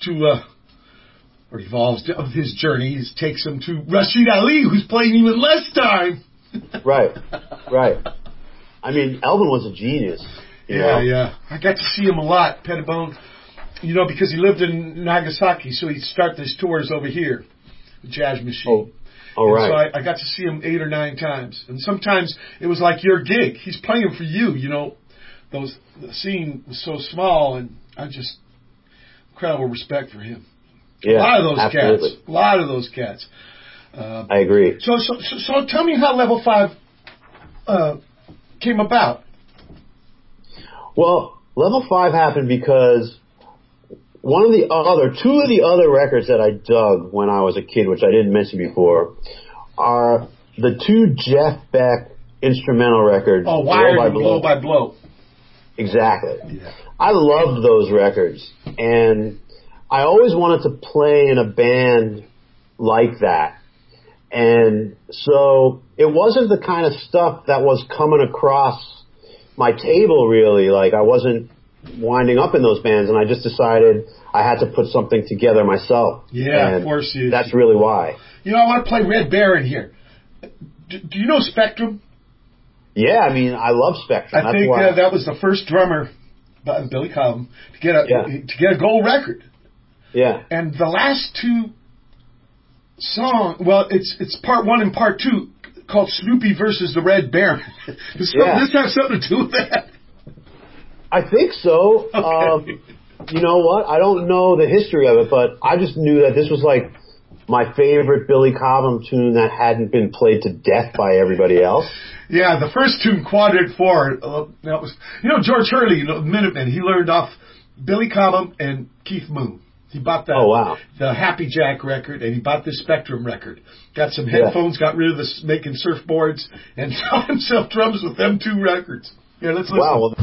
evolves of his journey. He takes him to Rashid Ali, who's playing even less time. Right. I mean, Elvin was a genius. Yeah. I got to see him a lot, Pettibone, because he lived in Nagasaki, so he'd start his tours over here, the Jazz Machine. Oh, right. So I got to see him 8 or 9 times. And sometimes it was like your gig. He's playing for you, The scene was so small, and I just, incredible respect for him. Yeah, a lot of those absolutely. cats. A lot of those cats. I agree. So tell me how Level 5 came about. Well, Level 5 happened because two of the other records that I dug when I was a kid, which I didn't mention before, are the 2 Jeff Beck instrumental records. Oh, Wired and Blow by Blow. Exactly. Yeah. I loved those records, and I always wanted to play in a band like that. And so it wasn't the kind of stuff that was coming across my table, really. Like, I wasn't winding up in those bands, and I just decided I had to put something together myself. Yeah, and of course. That's really why. I want to play Red Baron here. Do you know Spectrum? Yeah, I mean, I love Spectrum. I think that was the first drummer, Billy Cobham, to get a gold record. Yeah. And the last 2 songs, well, it's part 1 and part 2, called Snoopy versus the Red Baron. Does this have something to do with that? I think so. Okay. You know what? I don't know the history of it, but I just knew that this was like my favorite Billy Cobham tune that hadn't been played to death by everybody else. Yeah, the first tune, Quadrant 4, that was, George Hurley, Minutemen, he learned off Billy Cobham and Keith Moon. He bought the Happy Jack record, and he bought the Spectrum record. Got some headphones, got rid of making surfboards, and taught himself drums with them 2 records. Here, let's listen. Wow.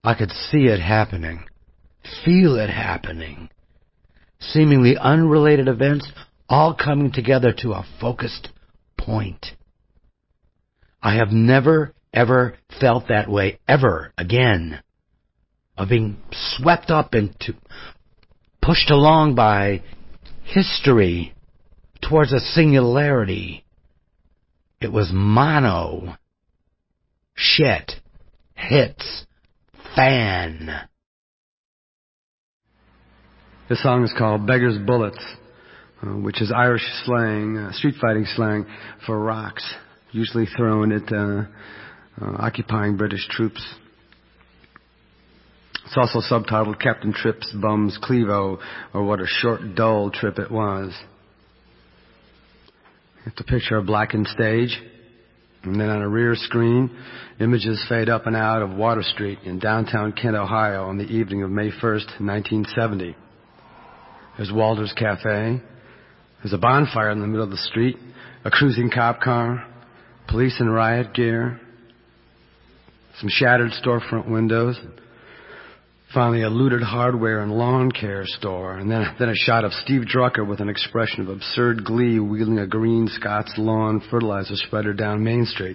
I could see it happening, feel it happening. Seemingly unrelated events all coming together to a focused point. I have never, ever felt that way ever again. Of being swept up into, pushed along by history towards a singularity. It was mono. Shit. Hits. Fan. This song is called Beggar's Bullets, which is Irish slang, street fighting slang for rocks, usually thrown at occupying British troops. It's also subtitled Captain Tripp's Bum's Clevo, or What a Short, Dull Trip It Was. You have to picture a blackened stage, and then on a rear screen, images fade up and out of Water Street in downtown Kent, Ohio on the evening of May 1st, 1970. There's Walter's Cafe. There's a bonfire in the middle of the street, a cruising cop car, police in riot gear, some shattered storefront windows, finally a looted hardware and lawn care store, and then a shot of Steve Drucker with an expression of absurd glee wheeling a green Scott's lawn fertilizer spreader down Main Street.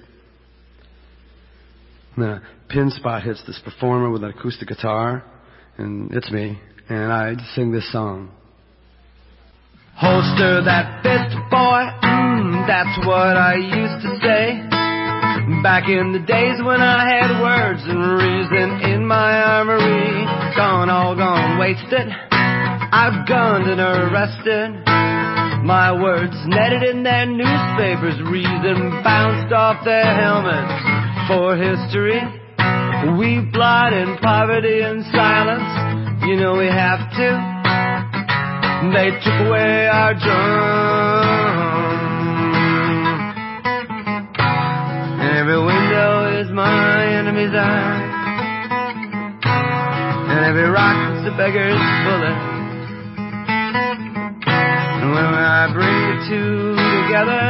And then a pin spot hits this performer with an acoustic guitar, and it's me, and I sing this song. Holster that fist, boy, that's what I used to say. Back in the days when I had words and reason in my armory. All gone, wasted, outgunned and arrested. My words netted in their newspapers, reason bounced off their helmets. For history, we blot in poverty and silence. You know we have to. They took away our drum. And every window is my enemy's eye. And every rock is a beggar's bullet. And when I bring the two together,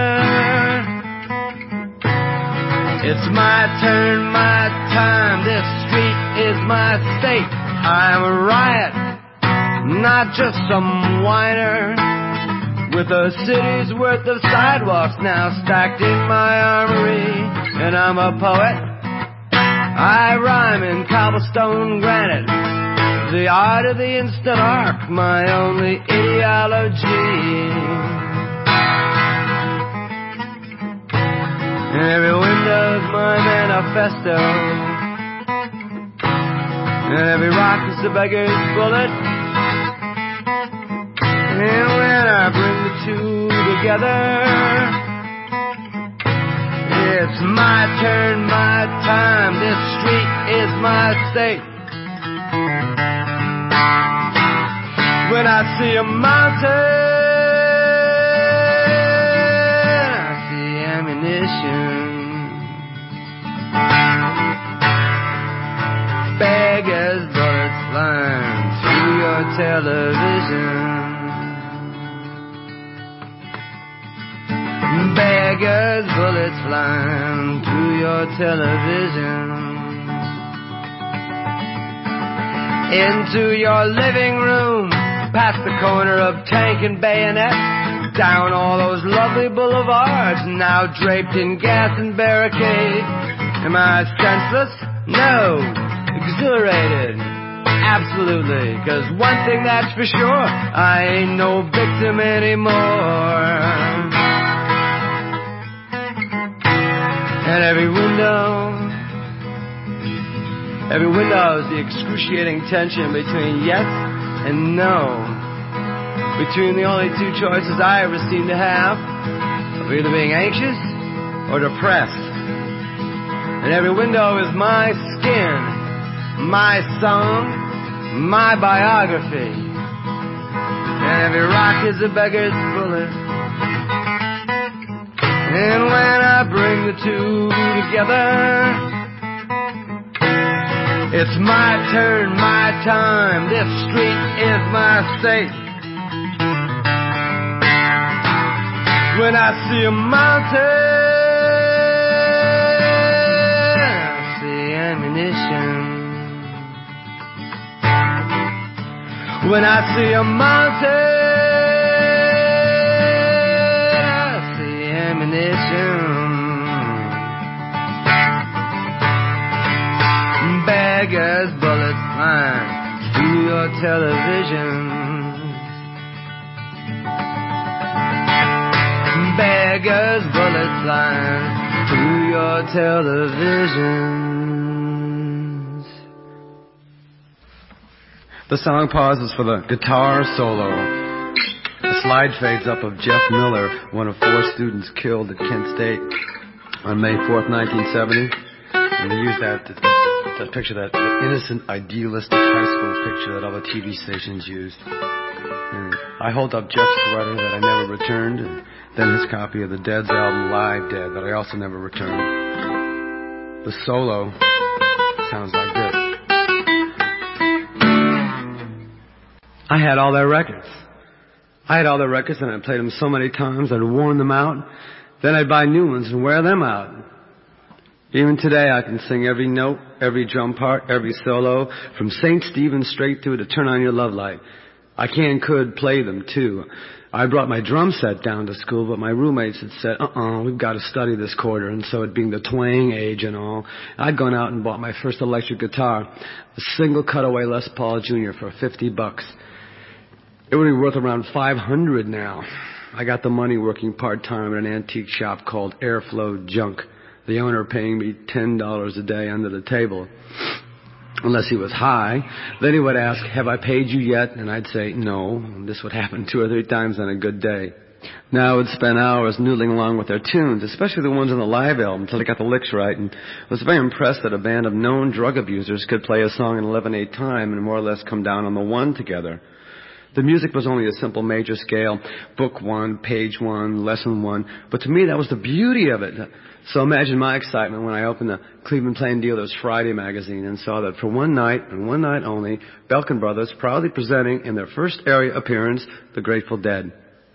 it's my turn, my time. This street is my state. I'm a riot, not just some whiner, with a city's worth of sidewalks now stacked in my armory. And I'm a poet, I rhyme in cobblestone granite, the art of the instant arc, my only ideology. And every window's my manifesto, and every rock is a beggar's bullet. And when I bring the two together, it's my turn, my time. This street is my state. When I see a mountain, I see ammunition. Beggars bullets flying through your television. Beggars bullets flying through your television. Into your living room, past the corner of Tank and Bayonet, down all those lovely boulevards now draped in gas and barricade. Am I senseless? No. Exhilarated? Absolutely. 'Cause one thing that's for sure, I ain't no victim anymore. And every window is the excruciating tension between yes and no. Between the only two choices I ever seem to have, of either being anxious or depressed. And every window is my skin, my song, my biography. And every rock is a beggar's bullet. And when I bring the two together, it's my turn, my time. This street is my state. When I see a mountain, I see ammunition. When I see a mountain, I see ammunition. Beggars, bullets flying through your television. Beggars, bullets flying through your televisions. The song pauses for the guitar solo. The slide fades up of Jeff Miller, one of 4 students killed at Kent State on May 4th, 1970. And they used that picture, that innocent, idealistic high school picture that all the TV stations used. And I hold up Jeff's sweater that I never returned, and then his copy of the Dead's album Live Dead that I also never returned. The solo sounds like this. I had all their records. And I played them so many times I'd worn them out. Then I'd buy new ones and wear them out. Even today I can sing every note, every drum part, every solo, from St. Stephen's straight through to Turn On Your Love Light. I could play them too. I brought my drum set down to school, but my roommates had said, we've got to study this quarter. And so it being the twang age and all, I'd gone out and bought my first electric guitar, a single cutaway Les Paul Jr. for $50. It would be worth around $500 now. I got the money working part-time at an antique shop called Airflow Junk, the owner paying me $10 a day under the table. Unless he was high. Then he would ask, have I paid you yet? And I'd say, no. And this would happen 2 or 3 times on a good day. Now I would spend hours noodling along with their tunes, especially the ones on the live album, until I got the licks right, and was very impressed that a band of known drug abusers could play a song in 11/8 time and more or less come down on the one together. The music was only a simple major scale, book 1, page 1, lesson 1, but to me that was the beauty of it. So imagine my excitement when I opened the Cleveland Plain Dealer's Friday magazine and saw that for one night and one night only, Belkin Brothers proudly presenting in their first area appearance, the Grateful Dead.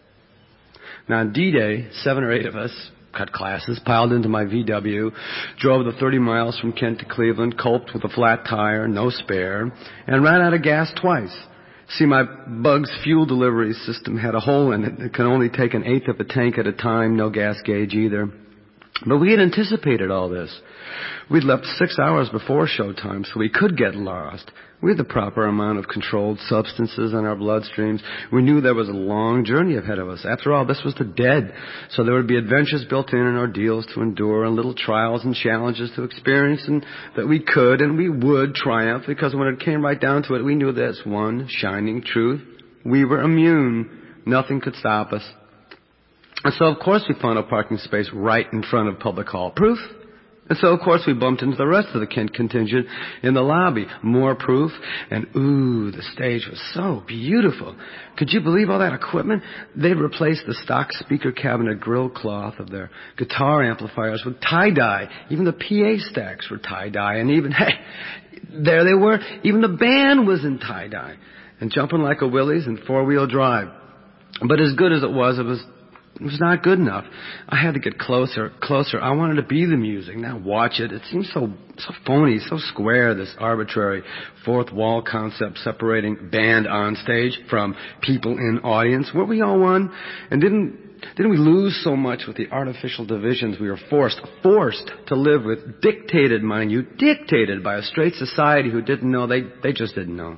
Now on D-Day, 7 or 8 of us, cut classes, piled into my VW, drove the 30 miles from Kent to Cleveland, coped with a flat tire, no spare, and ran out of gas twice. See, my Bugs fuel delivery system had a hole in it. It could only take 1/8 of a tank at a time, no gas gauge either. But we had anticipated all this. We'd left 6 hours before showtime so we could get lost. We had the proper amount of controlled substances in our bloodstreams. We knew there was a long journey ahead of us. After all, this was the Dead, so there would be adventures built in and ordeals to endure and little trials and challenges to experience, and that we could and we would triumph, because when it came right down to it, we knew this one shining truth. We were immune. Nothing could stop us. And so, of course, we found a parking space right in front of Public Hall. Proof? And so, of course, we bumped into the rest of the Kent contingent in the lobby. More proof. And, ooh, the stage was so beautiful. Could you believe all that equipment? They'd replaced the stock speaker cabinet grill cloth of their guitar amplifiers with tie-dye. Even the PA stacks were tie-dye. And even, hey, there they were. Even the band was in tie-dye. And jumping like a Willys in 4-wheel drive. But as good as it was not good enough. I had to get closer. I wanted to be the music, not watch it. It seemed so phony, so square, this arbitrary fourth wall concept separating band on stage from people in audience. Were we all one? And didn't we lose so much with the artificial divisions we were forced to live with, dictated, mind you, dictated by a straight society who didn't know, they just didn't know.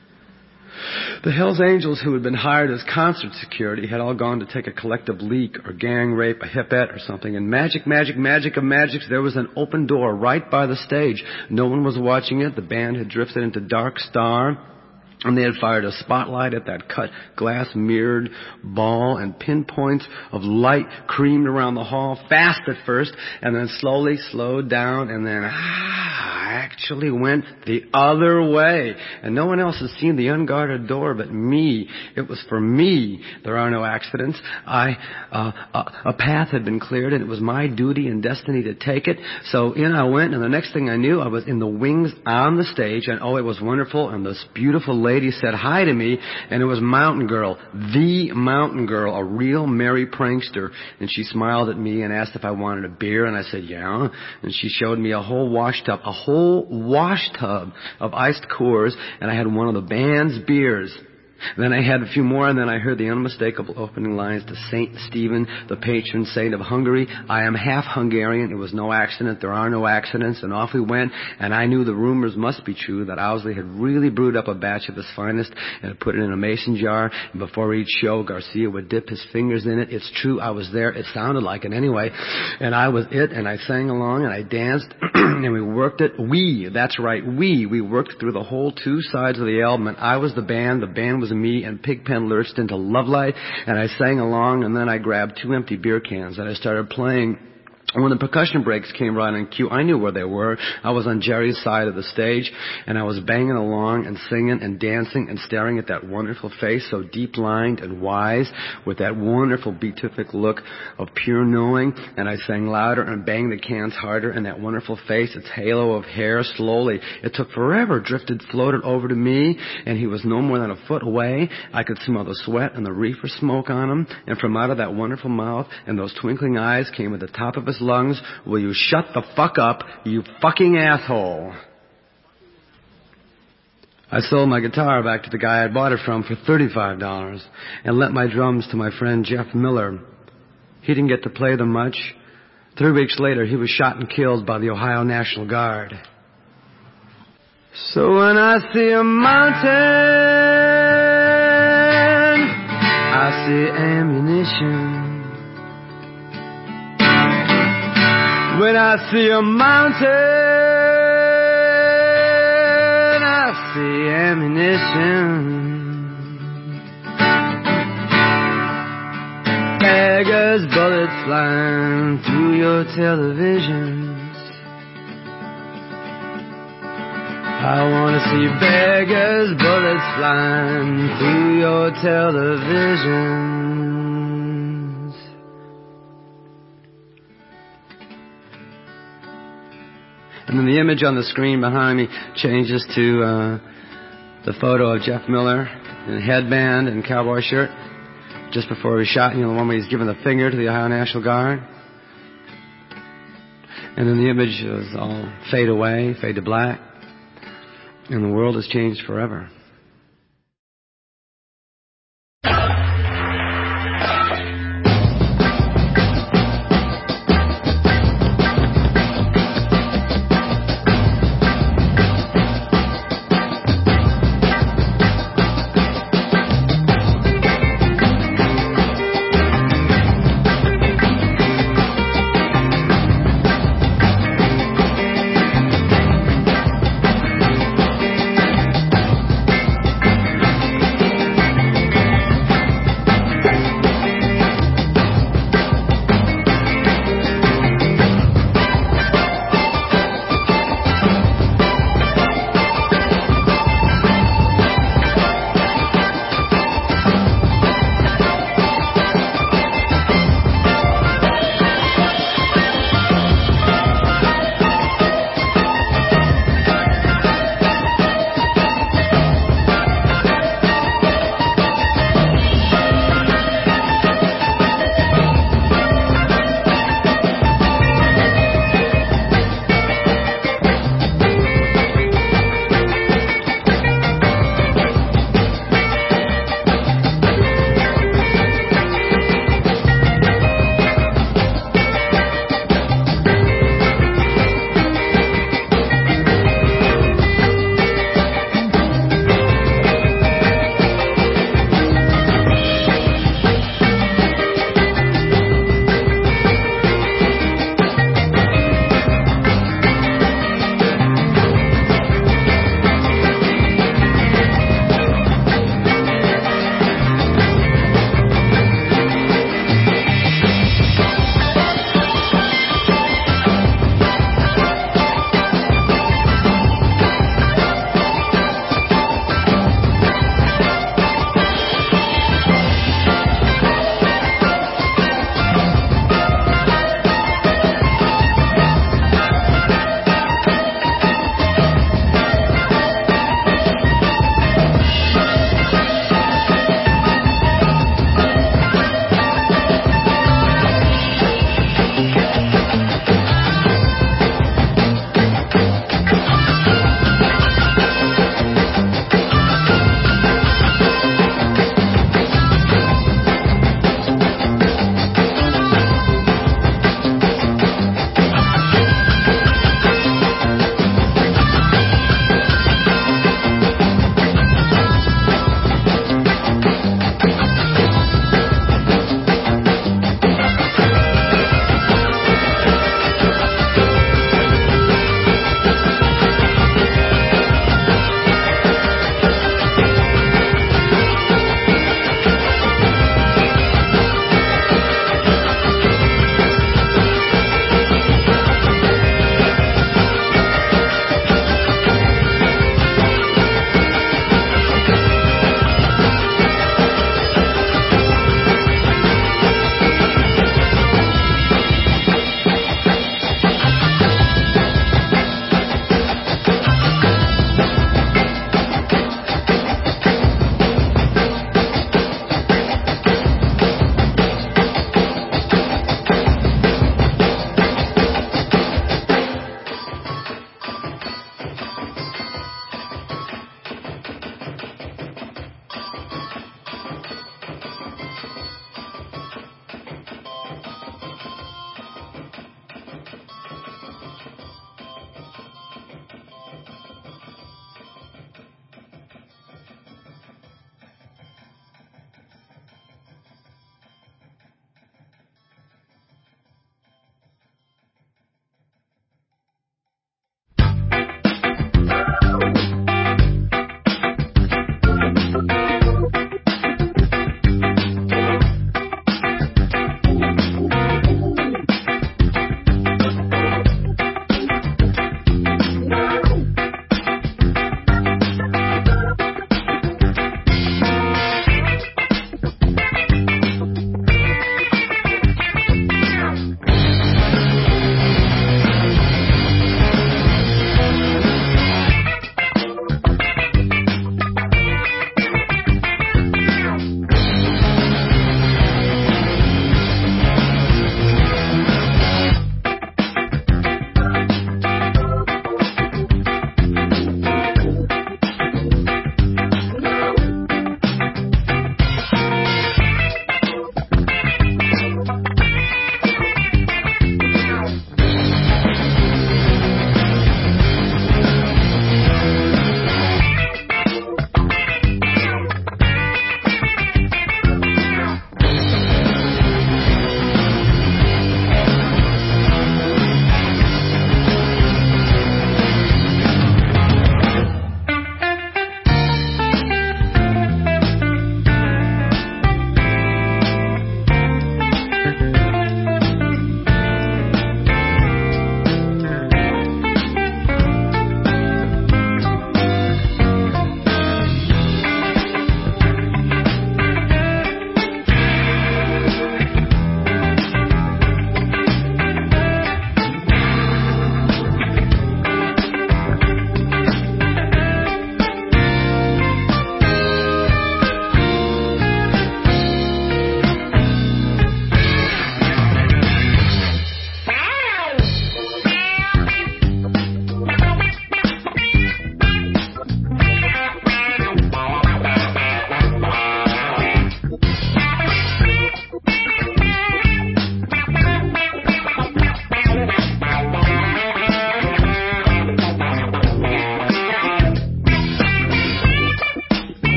The Hells Angels, who had been hired as concert security, had all gone to take a collective leak or gang rape, a hipette or something. And magic of magics, there was an open door right by the stage. No one was watching it. The band had drifted into Dark Star. And they had fired a spotlight at that cut glass mirrored ball, and pinpoints of light creamed around the hall, fast at first, and then slowly slowed down, and then actually went the other way. And no one else had seen the unguarded door but me. It was for me. There are no accidents. A path had been cleared, and it was my duty and destiny to take it. So in I went, and the next thing I knew, I was in the wings on the stage, and oh, it was wonderful, and this beautiful lady lady said hi to me, and it was Mountain Girl, the Mountain Girl, a real merry prankster. And she smiled at me and asked if I wanted a beer, and I said, yeah. And she showed me a whole wash tub of iced Coors, and I had one of the band's beers. Then I had a few more, and then I heard the unmistakable opening lines to Saint Stephen, the patron saint of Hungary. I am half Hungarian. It was no accident. There are no accidents. And off we went, and I knew the rumors must be true that Owsley had really brewed up a batch of his finest and had put it in a mason jar. And before each show, Garcia would dip his fingers in it. It's true. I was there. It sounded like it anyway. And I was it, and I sang along, and I danced, and we worked it. That's right, we worked through the whole two sides of the album, and I was the band was me, and Pigpen lurched into Love Light, and I sang along, and then I grabbed 2 empty beer cans, and I started playing. When the percussion breaks came right on cue, I knew where they were. I was on Jerry's side of the stage, and I was banging along and singing and dancing and staring at that wonderful face, so deep-lined and wise, with that wonderful beatific look of pure knowing. And I sang louder and banged the cans harder, and that wonderful face, its halo of hair, slowly, it took forever, floated over to me, and he was no more than a foot away. I could smell the sweat and the reefer smoke on him, and from out of that wonderful mouth and those twinkling eyes came at the top of his lungs, will you shut the fuck up, you fucking asshole? I sold my guitar back to the guy I bought it from for $35 and lent my drums to my friend Jeff Miller. He didn't get to play them much. 3 weeks later, he was shot and killed by the Ohio National Guard. So when I see a mountain, I see ammunition. When I see a mountain, I see ammunition. Beggars, bullets flying through your televisions. I want to see beggars, bullets flying through your televisions. And then the image on the screen behind me changes to the photo of Jeff Miller in a headband and cowboy shirt just before he was shot, the one where he's giving the finger to the Ohio National Guard. And then the image is all fade away, fade to black, and the world has changed forever.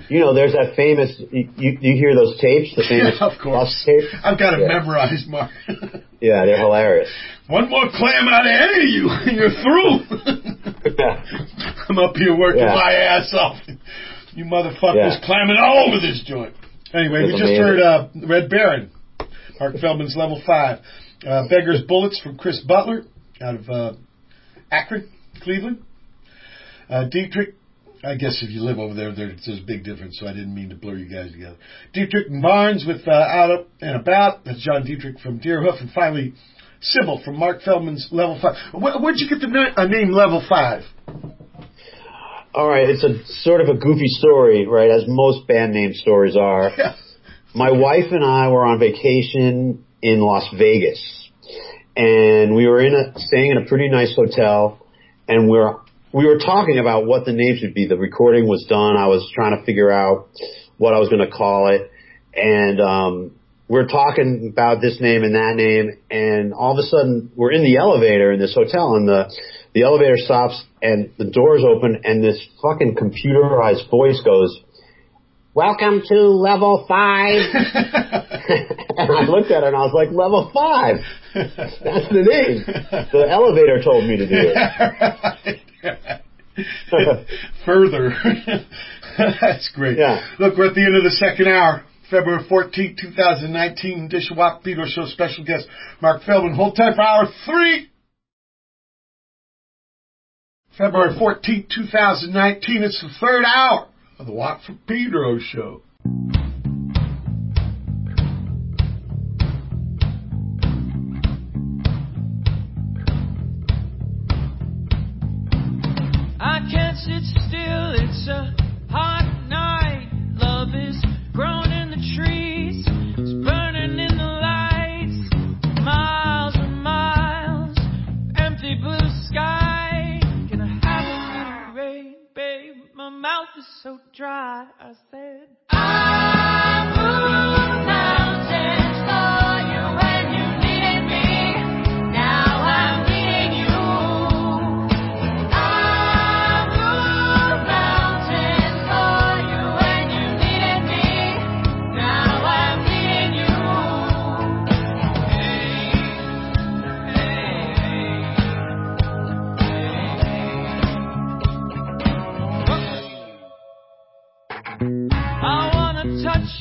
there's that famous, you hear those tapes, the famous of course. Tapes? I've got it memorized, Mark. Yeah, they're hilarious. One more clam out of any of you, and you're through. I'm up here working my ass off. You motherfuckers clamming all over this joint. Anyway, we just heard Red Baron, Mark Feldman's Level 5. Beggar's Bullets from Chris Butler out of Akron, Cleveland. Dietrich, I guess if you live over there, there's a big difference, so I didn't mean to blur you guys together. Dietrich and Barnes with Out Up and About. That's John Dietrich from Deerhoof. And finally, Sybil from Mark Feldman's Level 5. Where'd you get the name Level 5? All right, it's a sort of a goofy story, right, as most band name stories are. Yeah. My wife and I were on vacation in Las Vegas, and we were staying in a pretty nice hotel, and we were talking about what the name should be. The recording was done. I was trying to figure out what I was going to call it, and we're talking about this name and that name, and all of a sudden we're in the elevator in this hotel, and the elevator stops and the doors open, and this fucking computerized voice goes, "Welcome to Level 5." And I looked at it and I was like, Level 5? That's the name. The elevator told me to do it. Further. That's great. Yeah. Look, we're at the end of the second hour. February 14th, 2019. Dishwap Pedro Show special guest Mark Feldman. Hold tight for hour 3. February 14th, 2019. It's the third hour of the Watt from Pedro Show. I can't sit still, it's a hot night. Love is growing in the trees, it's burning in the lights. Miles and miles, empty blue sky. Can I have a little rain, babe? My mouth is so dry. I said, I moved mountains for you when you needed me. Now I'm needing you. I moved mountains for you when you needed me. Now I'm needing you. I wanna touch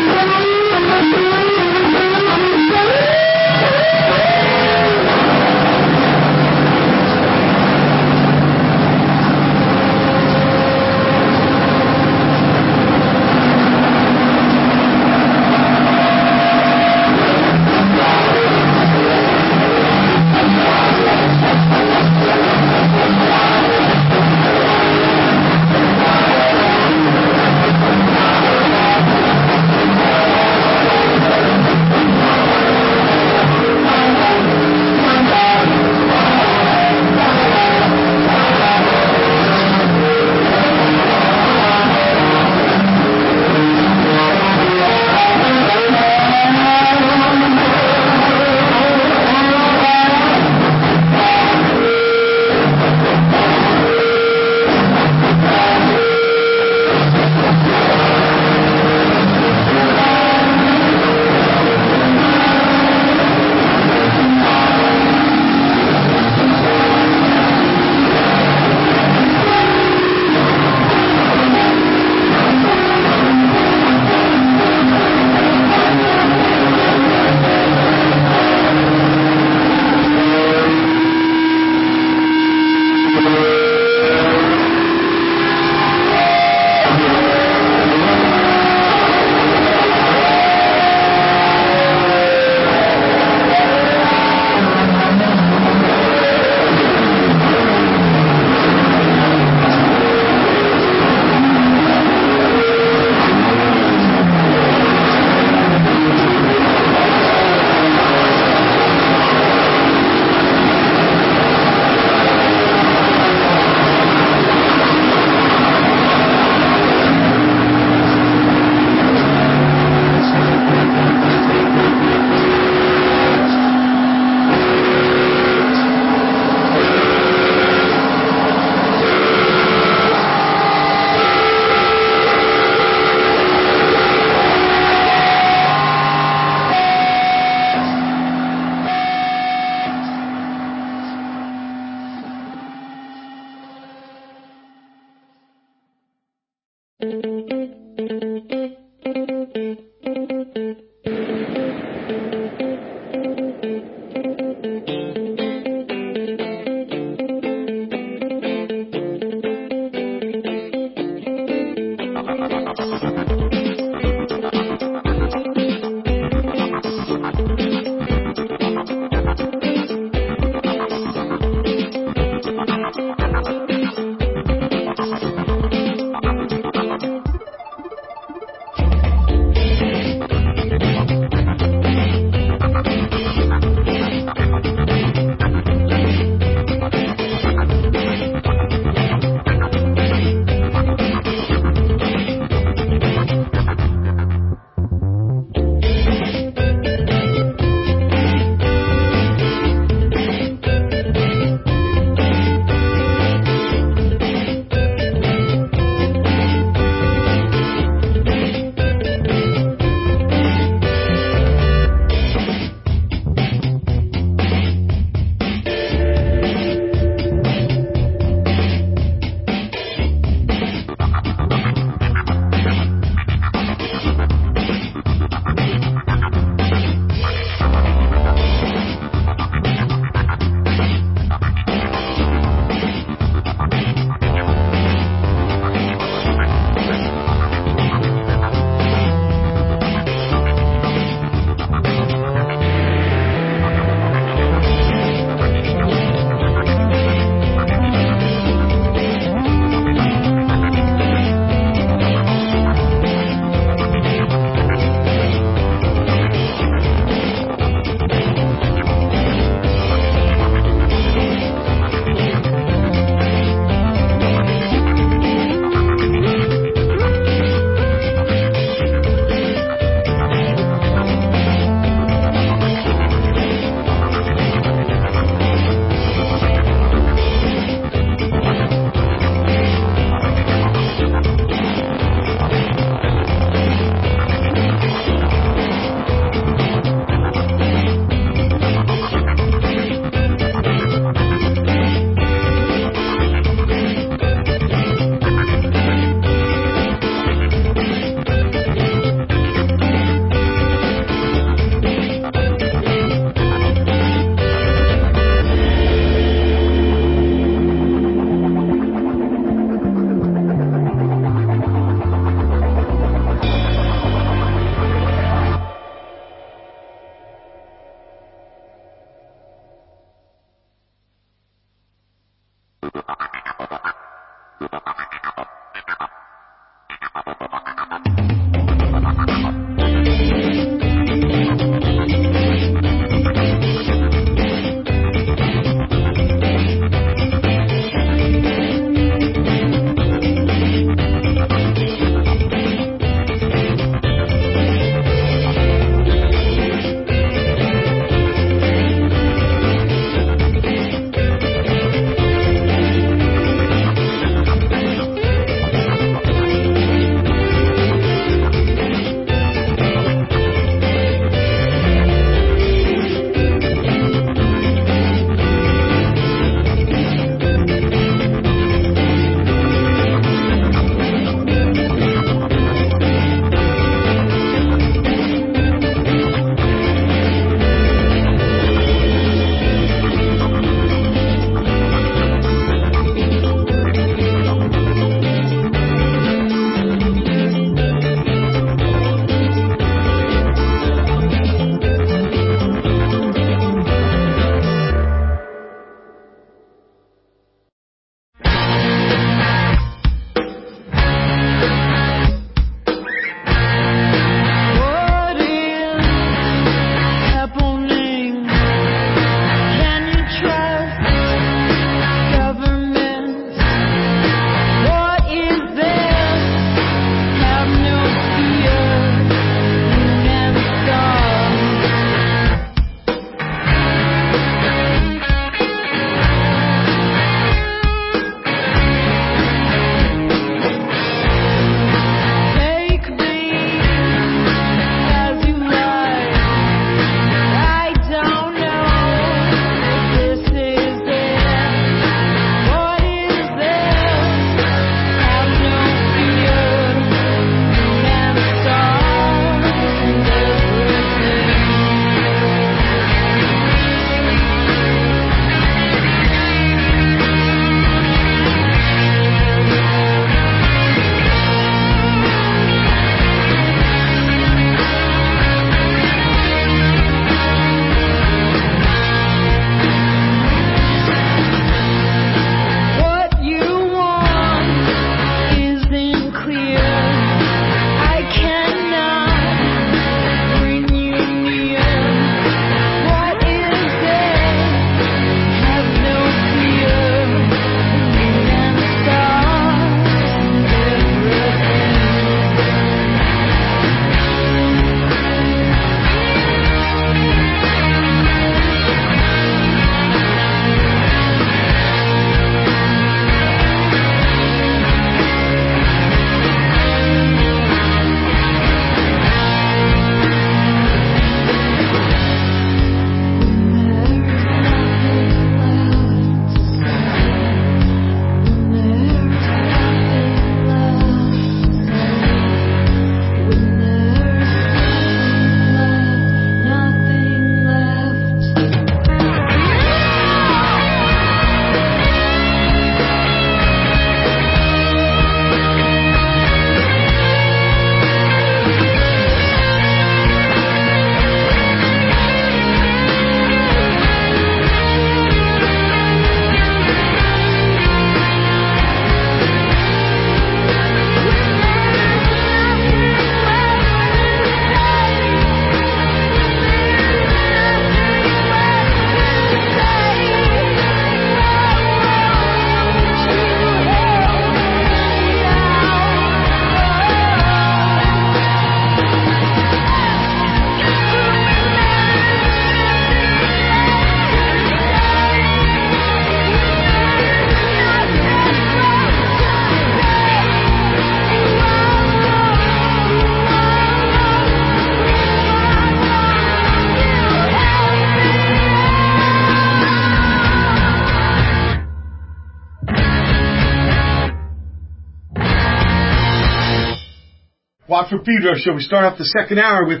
Watford Pedro Show. We start off the second hour with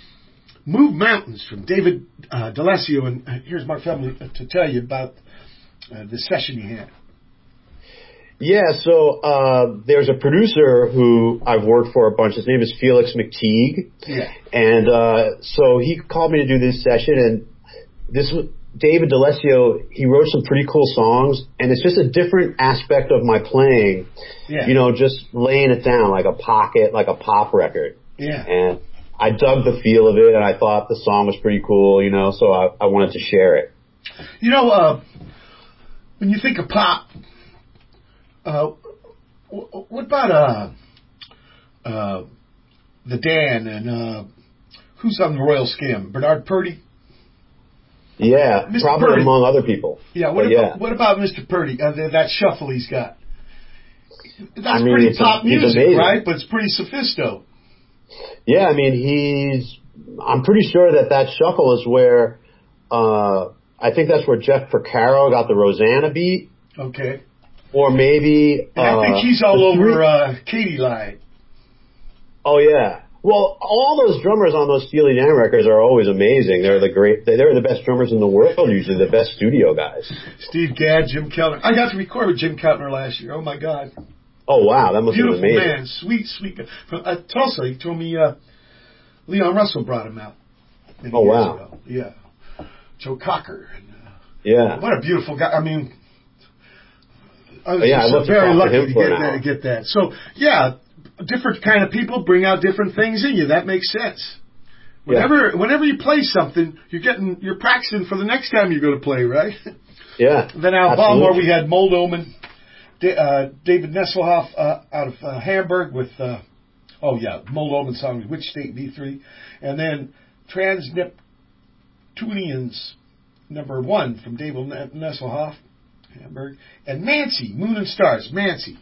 Move Mountains from David D'Alessio. And here's Mark Feldman to tell you about the session you had. Yeah, so there's a producer who I've worked for a bunch. His name is Felix McTeague. Yeah. And so he called me to do this session, and David D'Alessio, he wrote some pretty cool songs, and it's just a different aspect of my playing. Yeah. You know, just laying it down like a pocket, like a pop record. Yeah. And I dug the feel of it, and I thought the song was pretty cool, you know, so I wanted to share it. You know, when you think of pop, what about the Dan and who's on the Royal Scam? Bernard Purdie? Yeah, Mr. probably Purdie. among other people. Yeah, what about Mr. Purdie? That shuffle he's got. That's pretty pop music, right? But it's pretty sophisto. Yeah, I mean, I'm pretty sure that shuffle is where, I think that's where Jeff Porcaro got the Rosanna beat. Okay. Or maybe, and I think he's all over, Katy Lied. Oh yeah. Well, all those drummers on those Steely Dan records are always amazing. They're the best drummers in the world, usually the best studio guys. Steve Gadd, Jim Keltner. I got to record with Jim Keltner last year. Oh my God. Oh wow, that must have been amazing. Beautiful man, sweet guy. From Tulsa, he told me Leon Russell brought him out. Oh wow. Ago. Yeah. Joe Cocker. And, yeah. What a beautiful guy. I mean, I was very lucky to get that. So yeah, different kind of people bring out different things in you. That makes sense. Whenever you play something, you're practicing for the next time you're going to play, right? Yeah. Then out of Baltimore, we had Mold Omen, David Nesselhoff out of Hamburg with, Mold Omen song, Which State B3, and then Trans-Neptunians #1 from David Nesselhoff, Hamburg, and Mancy, Moon and Stars, Mancy.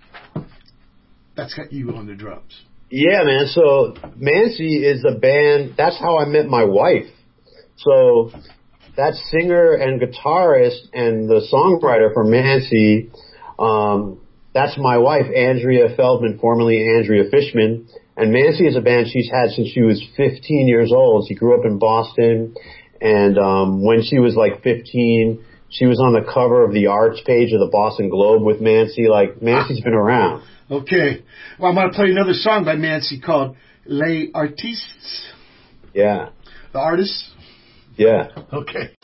That's got you on the drums. Yeah, man. So Mancy is a band. That's how I met my wife. So that singer and guitarist and the songwriter for Mancy, that's my wife, Andrea Feldman, formerly Andrea Fishman. And Mancy is a band she's had since she was 15 years old. She grew up in Boston. And when she was like 15, she was on the cover of the arts page of the Boston Globe with Mancy. Like, Mancy's been around. Okay. Well, I'm going to play another song by Mancy called Les Artistes. Yeah. The artists? Yeah. Okay.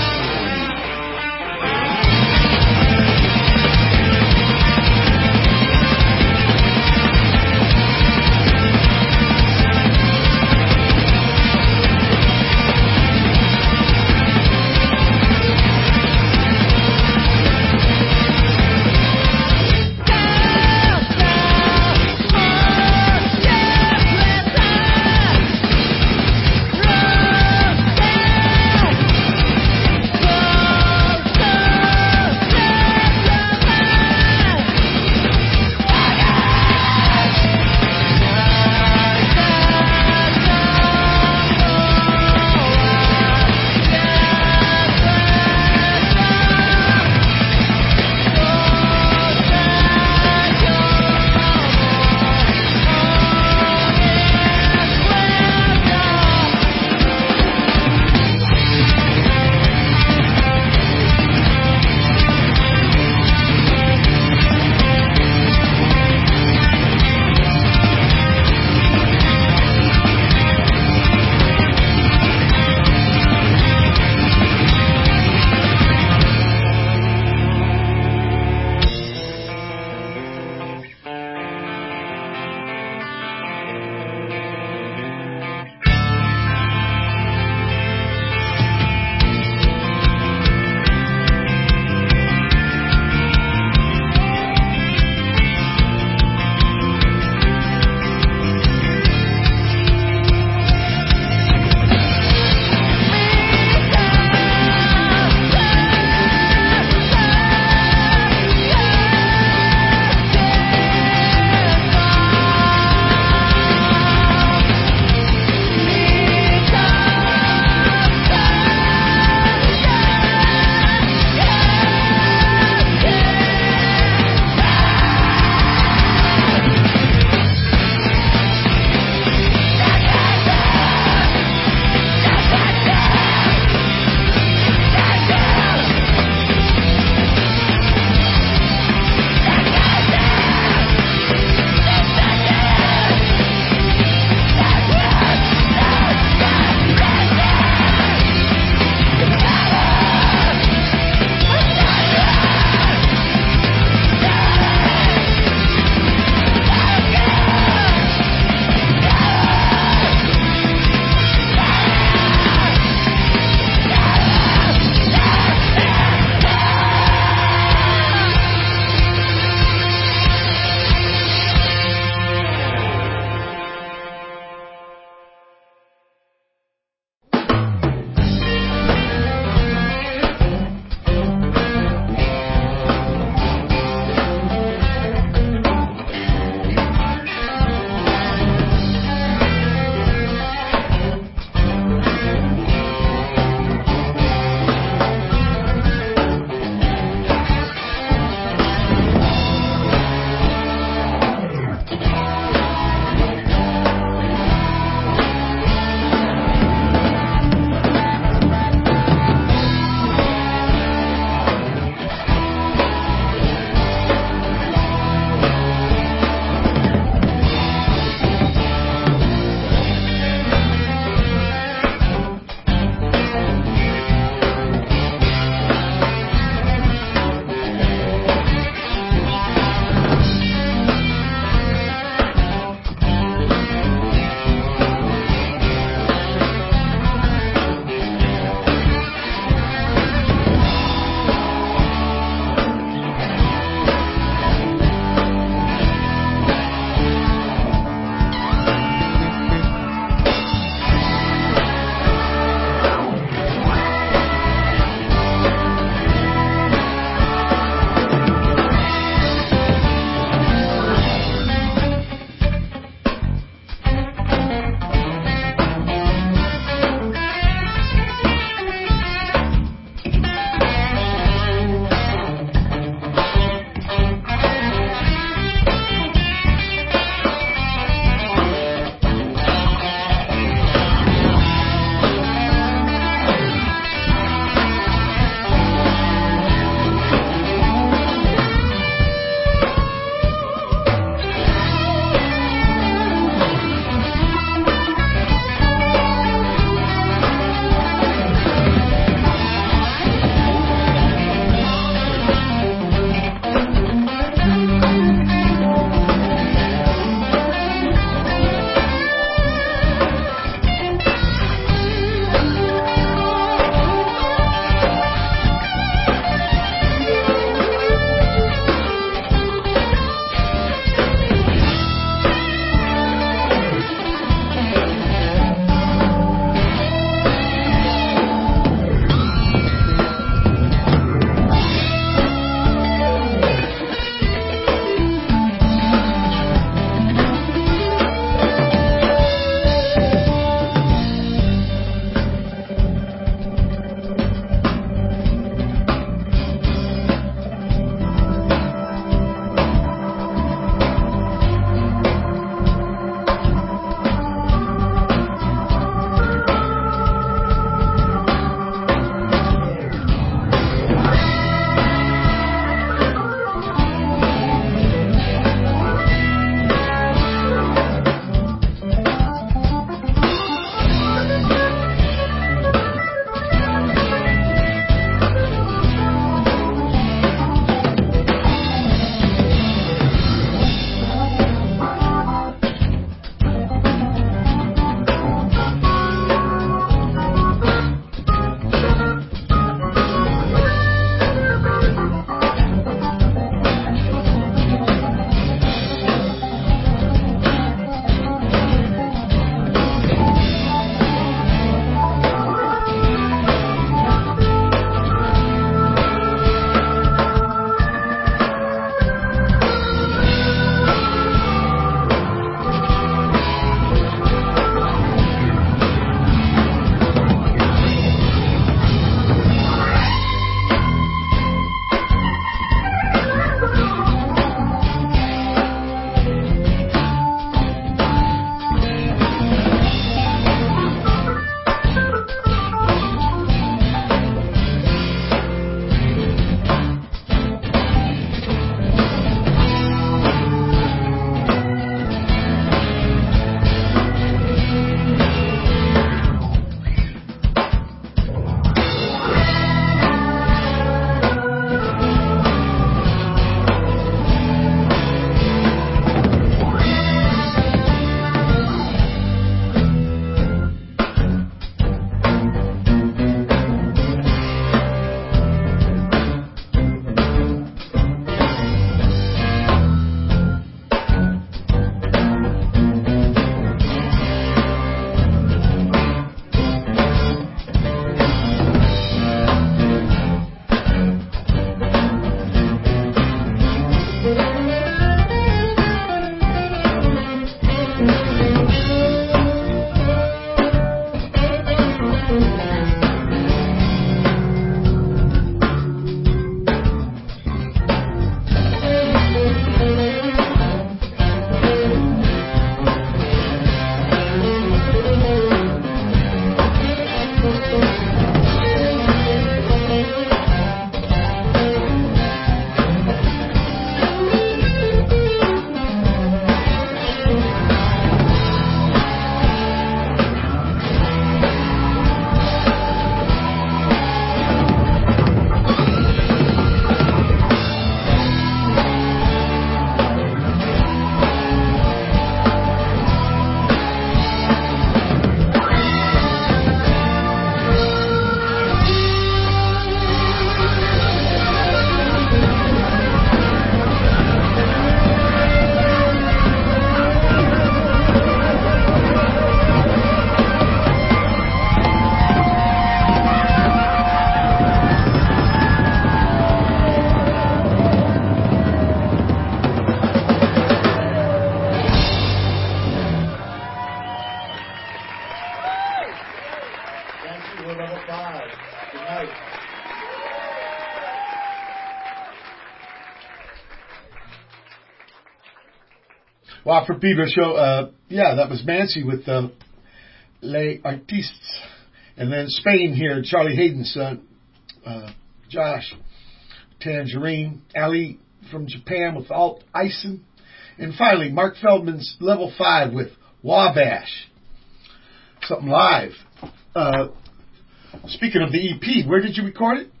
Well, for Pedro show, that was Mancy with Les Artistes. And then Spain here, Charlie Hayden's son, Josh. Tangerine. Ali from Japan with Alt Ison. And finally, Mark Feldman's Level 5 with Wabash. Something live. Speaking of the EP, where did you record it?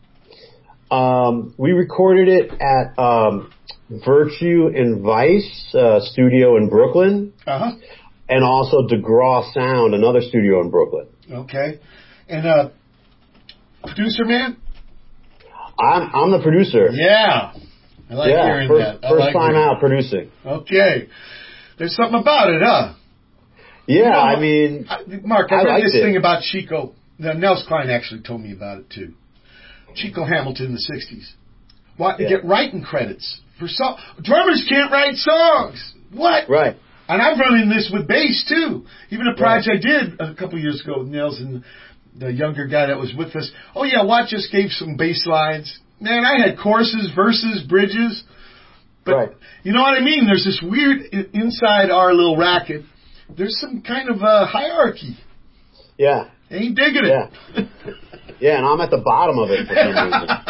We recorded it at Virtue and Vice studio in Brooklyn. Uh-huh. And also DeGraw Sound, another studio in Brooklyn. Okay. And producer man? I'm the producer. Yeah. I like hearing that. First time out producing. Okay. There's something about it, huh? Yeah, Mark, I read this it. thing about Chico. Now, Nels Klein actually told me about it, too. Chico Hamilton in the 60s. Get writing credits for songs. Drummers can't write songs. What? Right. And I'm running this with bass, too. Even a project I did a couple years ago with Nels and the younger guy that was with us. Oh, yeah, Watt just gave some bass lines. Man, I had choruses, verses, bridges. But you know what I mean? There's this weird, inside our little racket, there's some kind of hierarchy. Yeah. Ain't digging it. Yeah. Yeah, and I'm at the bottom of it for some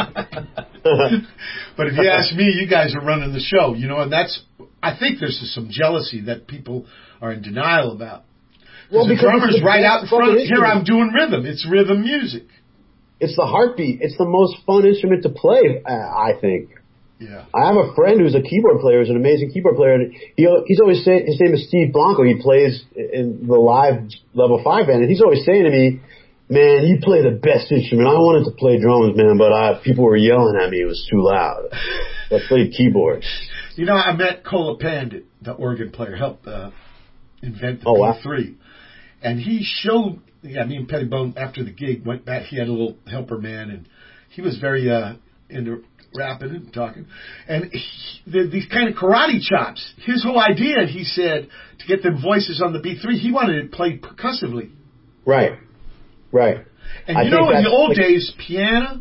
reason. But if you ask me, you guys are running the show, and I think there's some jealousy that people are in denial about. Well, because the drummer's right out in front. Here I'm doing rhythm. It's rhythm music. It's the heartbeat. It's the most fun instrument to play, I think. Yeah. I have a friend who's a keyboard player, who's an amazing keyboard player, and he's always saying, his name is Steve Blanco. He plays in the live Level 5 band, and he's always saying to me, man, you play the best instrument. I wanted to play drums, man, but people were yelling at me. It was too loud. So I played keyboard. I met Kola Pandit, the organ player, helped invent the B3. Wow. And he showed, me and Pettibone, after the gig, went back. He had a little helper man, and he was very into rapping and talking. And these kind of karate chops, his whole idea, he said, to get them voices on the B3, he wanted it played percussively. Right. Right. And in the old days, piano,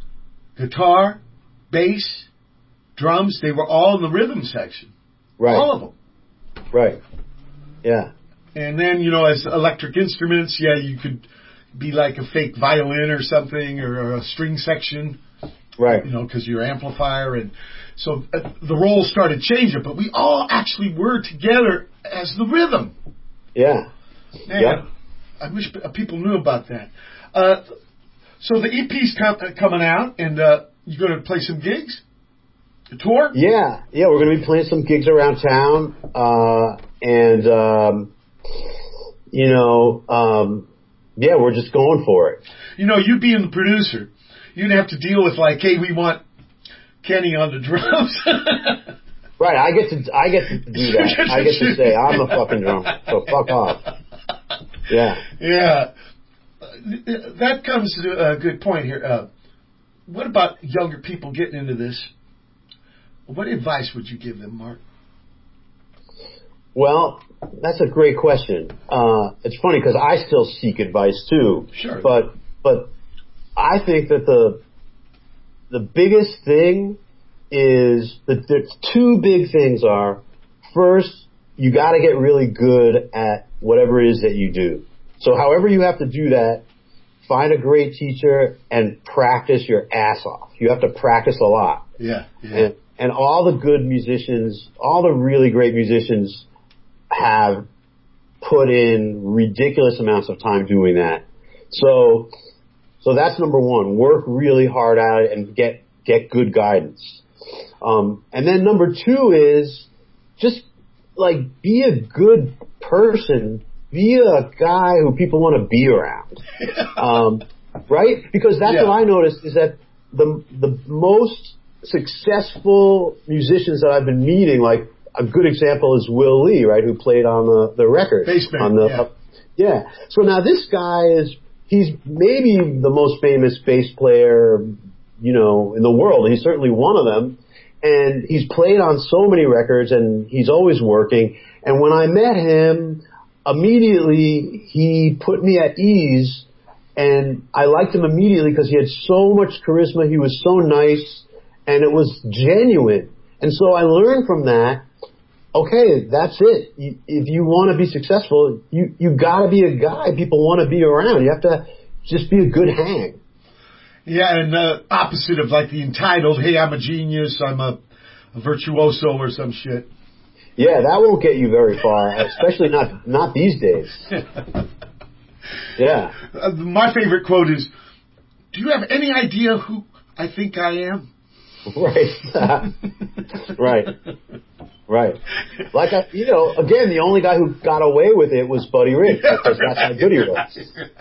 guitar, bass, drums, they were all in the rhythm section. Right. All of them. Right. Yeah. And then, as electric instruments, you could be like a fake violin or something, or a string section. Right. Because your amplifier. And so the roles started changing, but we all actually were together as the rhythm. Yeah. Man, yep. I wish people knew about that. So the EP's coming out, and you're going to play some gigs? A tour? Yeah. Yeah, we're going to be playing some gigs around town. We're just going for it. You being the producer, you'd have to deal with hey, we want Kenny on the drums. Right, I get to do that. I get to say I'm the fucking drummer, so fuck off. Yeah. Yeah. That comes to a good point here. What about younger people getting into this? What advice would you give them, Mark? Well, that's a great question. It's funny because I still seek advice too. Sure. But I think that the biggest thing is that the two big things are, first, you got to get really good at whatever it is that you do. So however you have to do that, find a great teacher and practice your ass off. You have to practice a lot. Yeah. Yeah. And all the good musicians, all the really great musicians have put in ridiculous amounts of time doing that. So that's number one. Work really hard at it and get good guidance. And then number two is just be a good person. Be a guy who people want to be around. Right? Because that's what I noticed is that the most successful musicians that I've been meeting, a good example is Will Lee, right, who played on the record. Bassman, So now this guy he's maybe the most famous bass player, in the world. He's certainly one of them. And he's played on so many records and he's always working. And when I met him, immediately he put me at ease and I liked him immediately because he had so much charisma. He was so nice and it was genuine. And so I learned from that okay, that's it. If you want to be successful, you got to be a guy people want to be around. You have to just be a good hang. Yeah, and opposite of like the entitled, hey, I'm a genius, I'm a virtuoso or some shit. Yeah, that won't get you very far, especially not these days. Yeah. My favorite quote is, do you have any idea who I think I am? Right. Right. Like, again, the only guy who got away with it was Buddy Rich, because that's how good he was.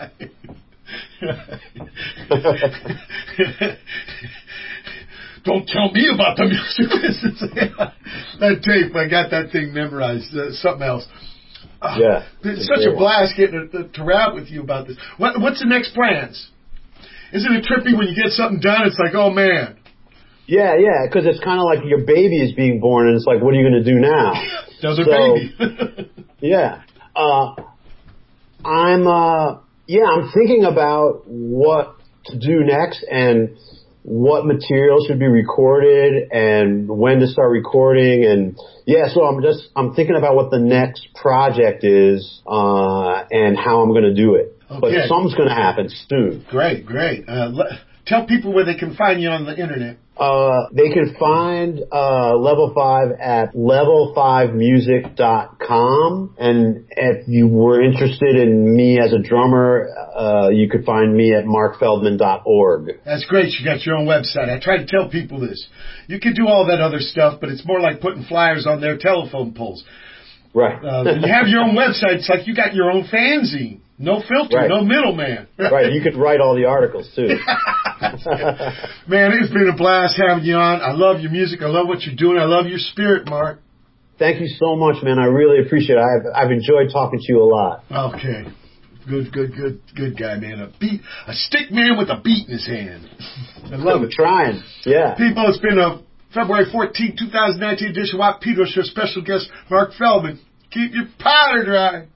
Don't tell me about the music business. That tape, I got that thing memorized. Something else. Yeah. It's such a blast getting to rap with you about this. What's the next plans? Isn't it trippy when you get something done? It's like, oh man. Yeah, because it's kind of like your baby is being born, and it's like, what are you going to do now? Another baby. Yeah. I'm thinking about what to do next and what material should be recorded and when to start recording, and so I'm thinking about what the next project is and how I'm going to do it. Okay. But something's going to happen soon. Great. Tell people where they can find you on the internet. They can find Level 5 at level5music.com. And if you were interested in me as a drummer, you could find me at markfeldman.org. That's great. You got your own website. I try to tell people this. You can do all that other stuff, but it's more like putting flyers on their telephone poles. Right. When you have your own website, it's like you got your own fanzine. No filter, right. No middleman. Right, you could write all the articles, too. Man, it's been a blast having you on. I love your music. I love what you're doing. I love your spirit, Mark. Thank you so much, man. I really appreciate it. I've enjoyed talking to you a lot. Okay. Good guy, man. A stick man with a beat in his hand. I love it. Trying, yeah. People, it's been a February 14, 2019 edition of Watt Pedro Show. Special guest, Mark Feldman. Keep your powder dry.